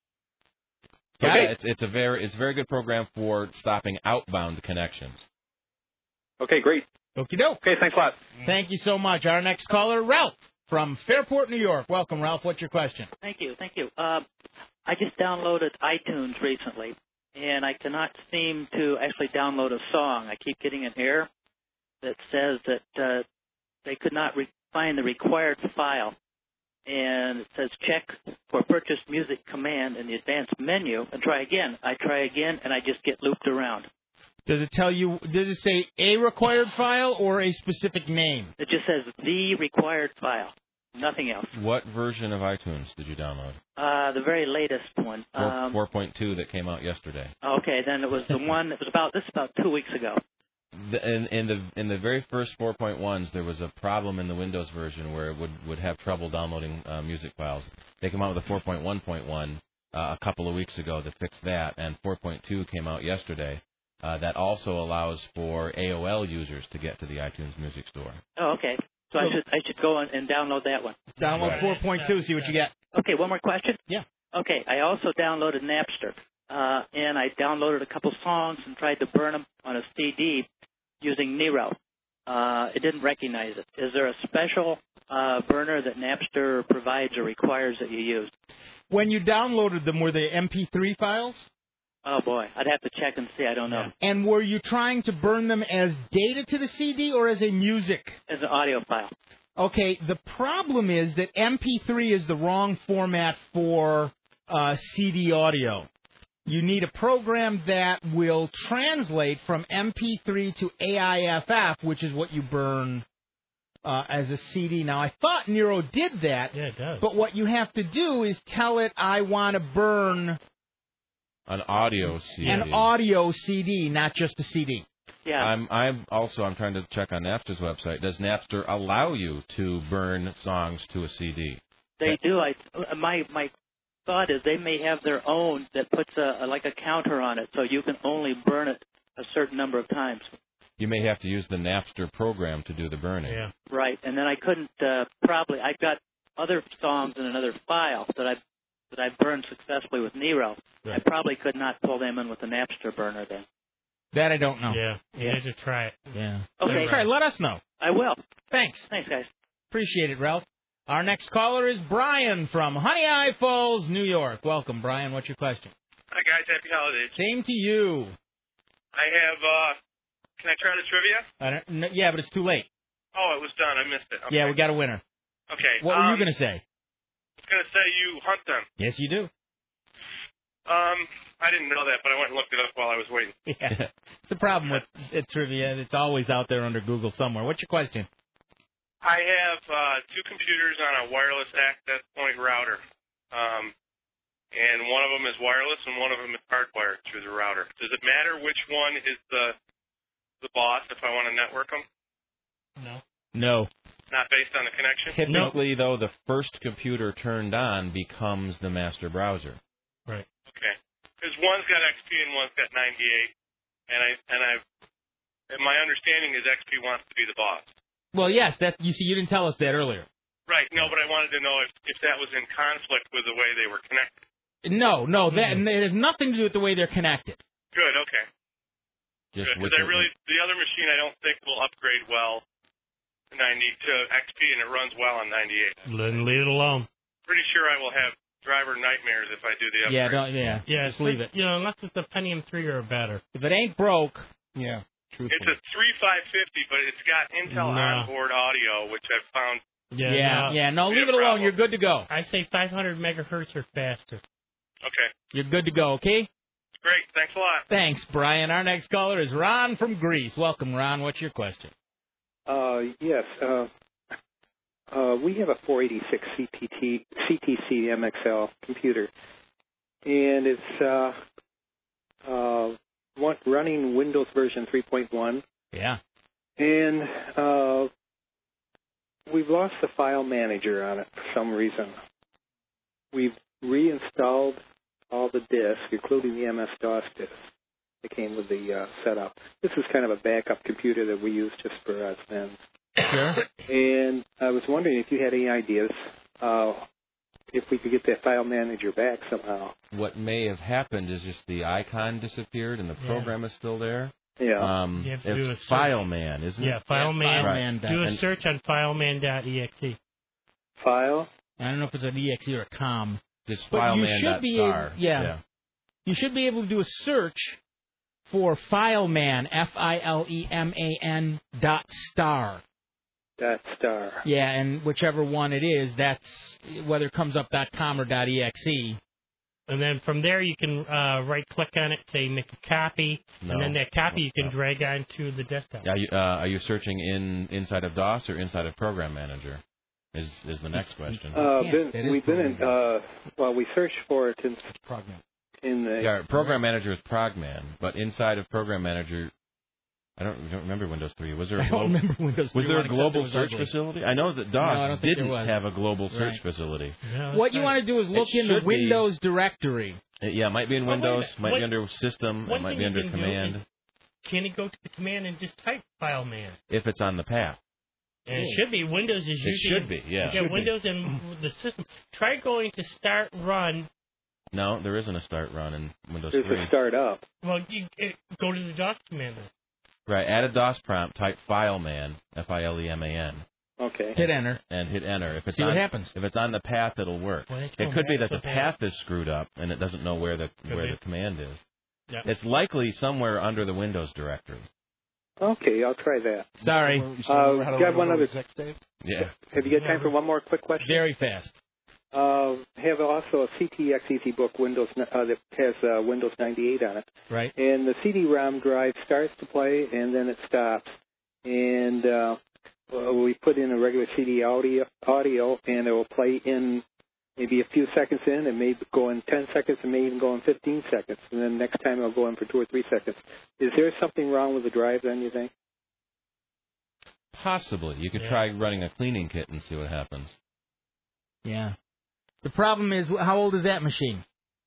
Okay. It's a very good program for stopping outbound connections. Okay, great. Okie doke. Okay, thanks a lot. Thank you so much. Our next caller, Ralph from Fairport, New York. Welcome, Ralph. What's your question? Thank you. I just downloaded iTunes recently, and I cannot seem to actually download a song. I keep getting an error that says that they could not find the required file, and it says check for purchase music command in the advanced menu and try again. I try again, and I just get looped around. Does it say a required file or a specific name? It just says the required file, nothing else. What version of iTunes did you download? The very latest one. 4.2 that came out yesterday. Okay, then it was the one that was about 2 weeks ago. In the very first 4.1s, there was a problem in the Windows version where it would have trouble downloading music files. They came out with a 4.1.1 a couple of weeks ago that fixed that, and 4.2 came out yesterday. That also allows for AOL users to get to the iTunes Music Store. Oh, okay. So I should go and download that one. Download 4.2, see what you get. Okay, one more question? Yeah. Okay, I also downloaded Napster, and I downloaded a couple songs and tried to burn them on a CD using Nero. It didn't recognize it. Is there a special burner that Napster provides or requires that you use? When you downloaded them, were they MP3 files? Oh, boy. I'd have to check and see. I don't know. And were you trying to burn them as data to the CD or as a music? As an audio file. Okay, the problem is that MP3 is the wrong format for CD audio. You need a program that will translate from MP3 to AIFF, which is what you burn as a CD. Now, I thought Nero did that. Yeah, it does. But what you have to do is tell it, I want to burn an audio CD. An audio CD, not just a CD. Yeah. I'm trying to check on Napster's website. Does Napster allow you to burn songs to a CD? They do. My thought is they may have their own that puts a counter on it, so you can only burn it a certain number of times. You may have to use the Napster program to do the burning. Yeah. Right, and then I couldn't I've got other songs in another file that I burned successfully with Nero. Right. I probably could not pull them in with the Napster burner then. That I don't know. Yeah, you need to try it. Yeah. Okay. Try. Let us know. I will. Thanks. Thanks, guys. Appreciate it, Ralph. Our next caller is Brian from Honey Eye Falls, New York. Welcome, Brian. What's your question? Hi, guys. Happy holidays. Same to you. I have Can I try the trivia? Yeah, but it's too late. Oh, it was done. I missed it. Okay. Yeah, we got a winner. Okay. What were you going to say? I was going to say you hunt them. Yes, you do. I didn't know that, but I went and looked it up while I was waiting. Yeah. It's the problem with trivia. It's always out there under Google somewhere. What's your question? I have two computers on a wireless access point router. And one of them is wireless and one of them is hardwired through the router. Does it matter which one is the boss if I want to network them? No. Not based on the connection? Typically, though, the first computer turned on becomes the master browser. Right. Okay. Because one's got XP and one's got 98, and my understanding is XP wants to be the boss. Well, yes. You see, you didn't tell us that earlier. Right. No, but I wanted to know if that was in conflict with the way they were connected. No, it has nothing to do with the way they're connected. Good. Okay. Just Because the other machine I don't think will upgrade well to XP, and it runs well on 98. Then leave it alone. Pretty sure I will have driver nightmares if I do the upgrade. Just leave it. Unless it's a Pentium 3 or better. If it ain't broke, It's a 3550, but it's got Intel onboard audio, which I've found. No, leave it alone. You're good to go. I say 500 megahertz or faster. Okay. You're good to go, okay? Great. Thanks a lot. Thanks, Brian. Our next caller is Ron from Greece. Welcome, Ron. What's your question? Yes. We have a 486 CTC MXL computer, and it's running Windows version 3.1. Yeah. And we've lost the file manager on it for some reason. We've reinstalled all the disks, including the MS-DOS disks that came with the setup. This is kind of a backup computer that we use just for us then. Sure. And I was wondering if you had any ideas if we could get that file manager back somehow. What may have happened is just the icon disappeared and the program is still there. Yeah. It's FileMan, isn't it? Yeah, FileMan. Right. Do a search on FileMan.exe. File? I don't know if it's an exe or a com. Just but you FileMan.star. should be able, You should be able to do a search for FileMan, FileMan .star. .star. Yeah, and whichever one it is, that's whether it comes up .com or .exe. And then from there you can right-click on it, say make a copy, and then that copy you can drag onto the desktop. Are you searching inside of DOS or inside of Program Manager? Is the next question. We searched for it in the Program Manager is Progman, but inside of Program Manager, I don't remember Windows 3. Was there? I don't remember Windows 3. Was there a global search facility? I know that DOS didn't have a global search Right. facility. What you want to do is look in the Windows directory. Yeah, it might be in Windows, might be under System, One it might thing be you under can do Command. is, can you go to the command and just type FileMan? If it's on the path. And it should be. Windows is usually... It should be, yeah. Yeah, Windows and the system. Try going to Start Run. No, there isn't a Start Run in Windows There's 3. a Start Up. Well, you go to the DOS command. Right, add a DOS prompt, type FileMan, FileMan. Okay. Hit Enter. And hit Enter. If it's See what happens. If it's on the path, it'll work. Well, it could be that the path is screwed up and it doesn't know where the command is. Yeah. It's likely somewhere under the Windows directory. Okay, I'll try that. Sorry. Got one other. Yeah. Have you got time for one more quick question? Very fast. Have also a CTXEZ book Windows that has Windows 98 on it. Right. And the CD-ROM drive starts to play and then it stops. And we put in a regular CD audio and it will play in maybe a few seconds in. It may go in 10 seconds. It may even go in 15 seconds. And then next time it'll go in for 2 or 3 seconds. Is there something wrong with the drive then, you think? Possibly. You could try running a cleaning kit and see what happens. Yeah. The problem is, how old is that machine?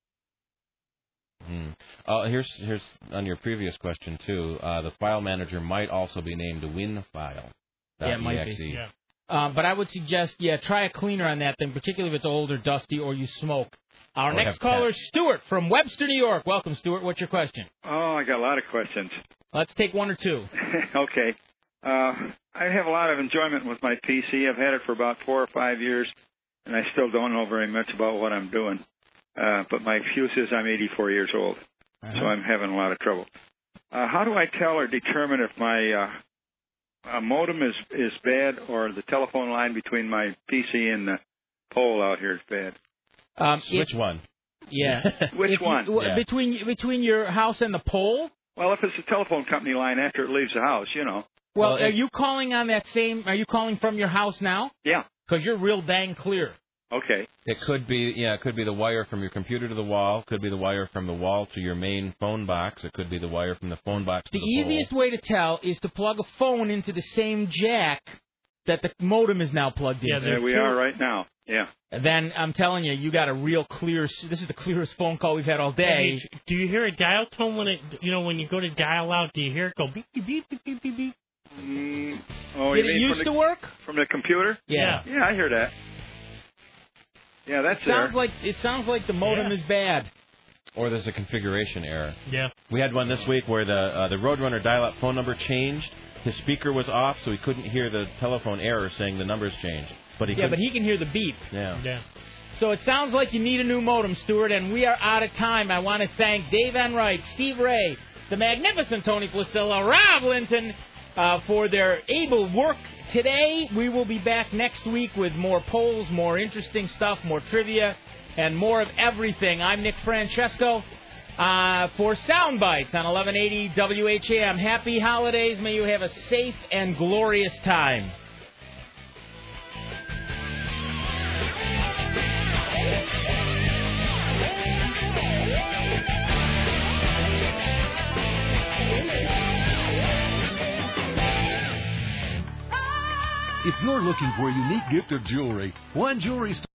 Here's on your previous question too. The file manager might also be named WinFile. Yeah, it might be. Yeah. But I would suggest, try a cleaner on that thing, particularly if it's old or dusty or you smoke. Our next caller is Stuart from Webster, New York. Welcome, Stuart. What's your question? Oh, I got a lot of questions. Let's take one or two. Okay. I have a lot of enjoyment with my PC. I've had it for about 4 or 5 years, and I still don't know very much about what I'm doing. But my excuse is I'm 84 years old, so I'm having a lot of trouble. How do I tell or determine if my modem is bad or the telephone line between my PC and the pole out here is bad? Which one? Yeah. Which one? Yeah. Between your house and the pole? Well, if it's a telephone company line after it leaves the house, you know. Well, are you calling on that same? Are you calling from your house now? Yeah. Because you're real dang clear. Okay. It could be the wire from your computer to the wall. Could be the wire from the wall to your main phone box. It could be the wire from the phone box to the pole. The easiest way to tell is to plug a phone into the same jack that the modem is now plugged in. Yeah, there we are right now. Yeah. Then I'm telling you, you got a real clear. This is the clearest phone call we've had all day. Hey, do you hear a dial tone when when you go to dial out? Do you hear it go beep beep beep beep beep beep? Did it used to work from the computer? Yeah. Yeah, I hear that. Yeah, that's it sounds like the modem is bad. Or there's a configuration error. Yeah. We had one this week where the Roadrunner dial-up phone number changed. His speaker was off, so he couldn't hear the telephone error saying the numbers changed. But he can hear the beep. Yeah. So it sounds like you need a new modem, Stuart, and we are out of time. I want to thank Dave Enright, Steve Ray, the magnificent Tony Placilla, Rob Linton, for their able work today. We will be back next week with more polls, more interesting stuff, more trivia, and more of everything. I'm Nick Francesco for Soundbites on 1180 WHAM. Happy holidays. May you have a safe and glorious time. If you're looking for a unique gift of jewelry, one jewelry store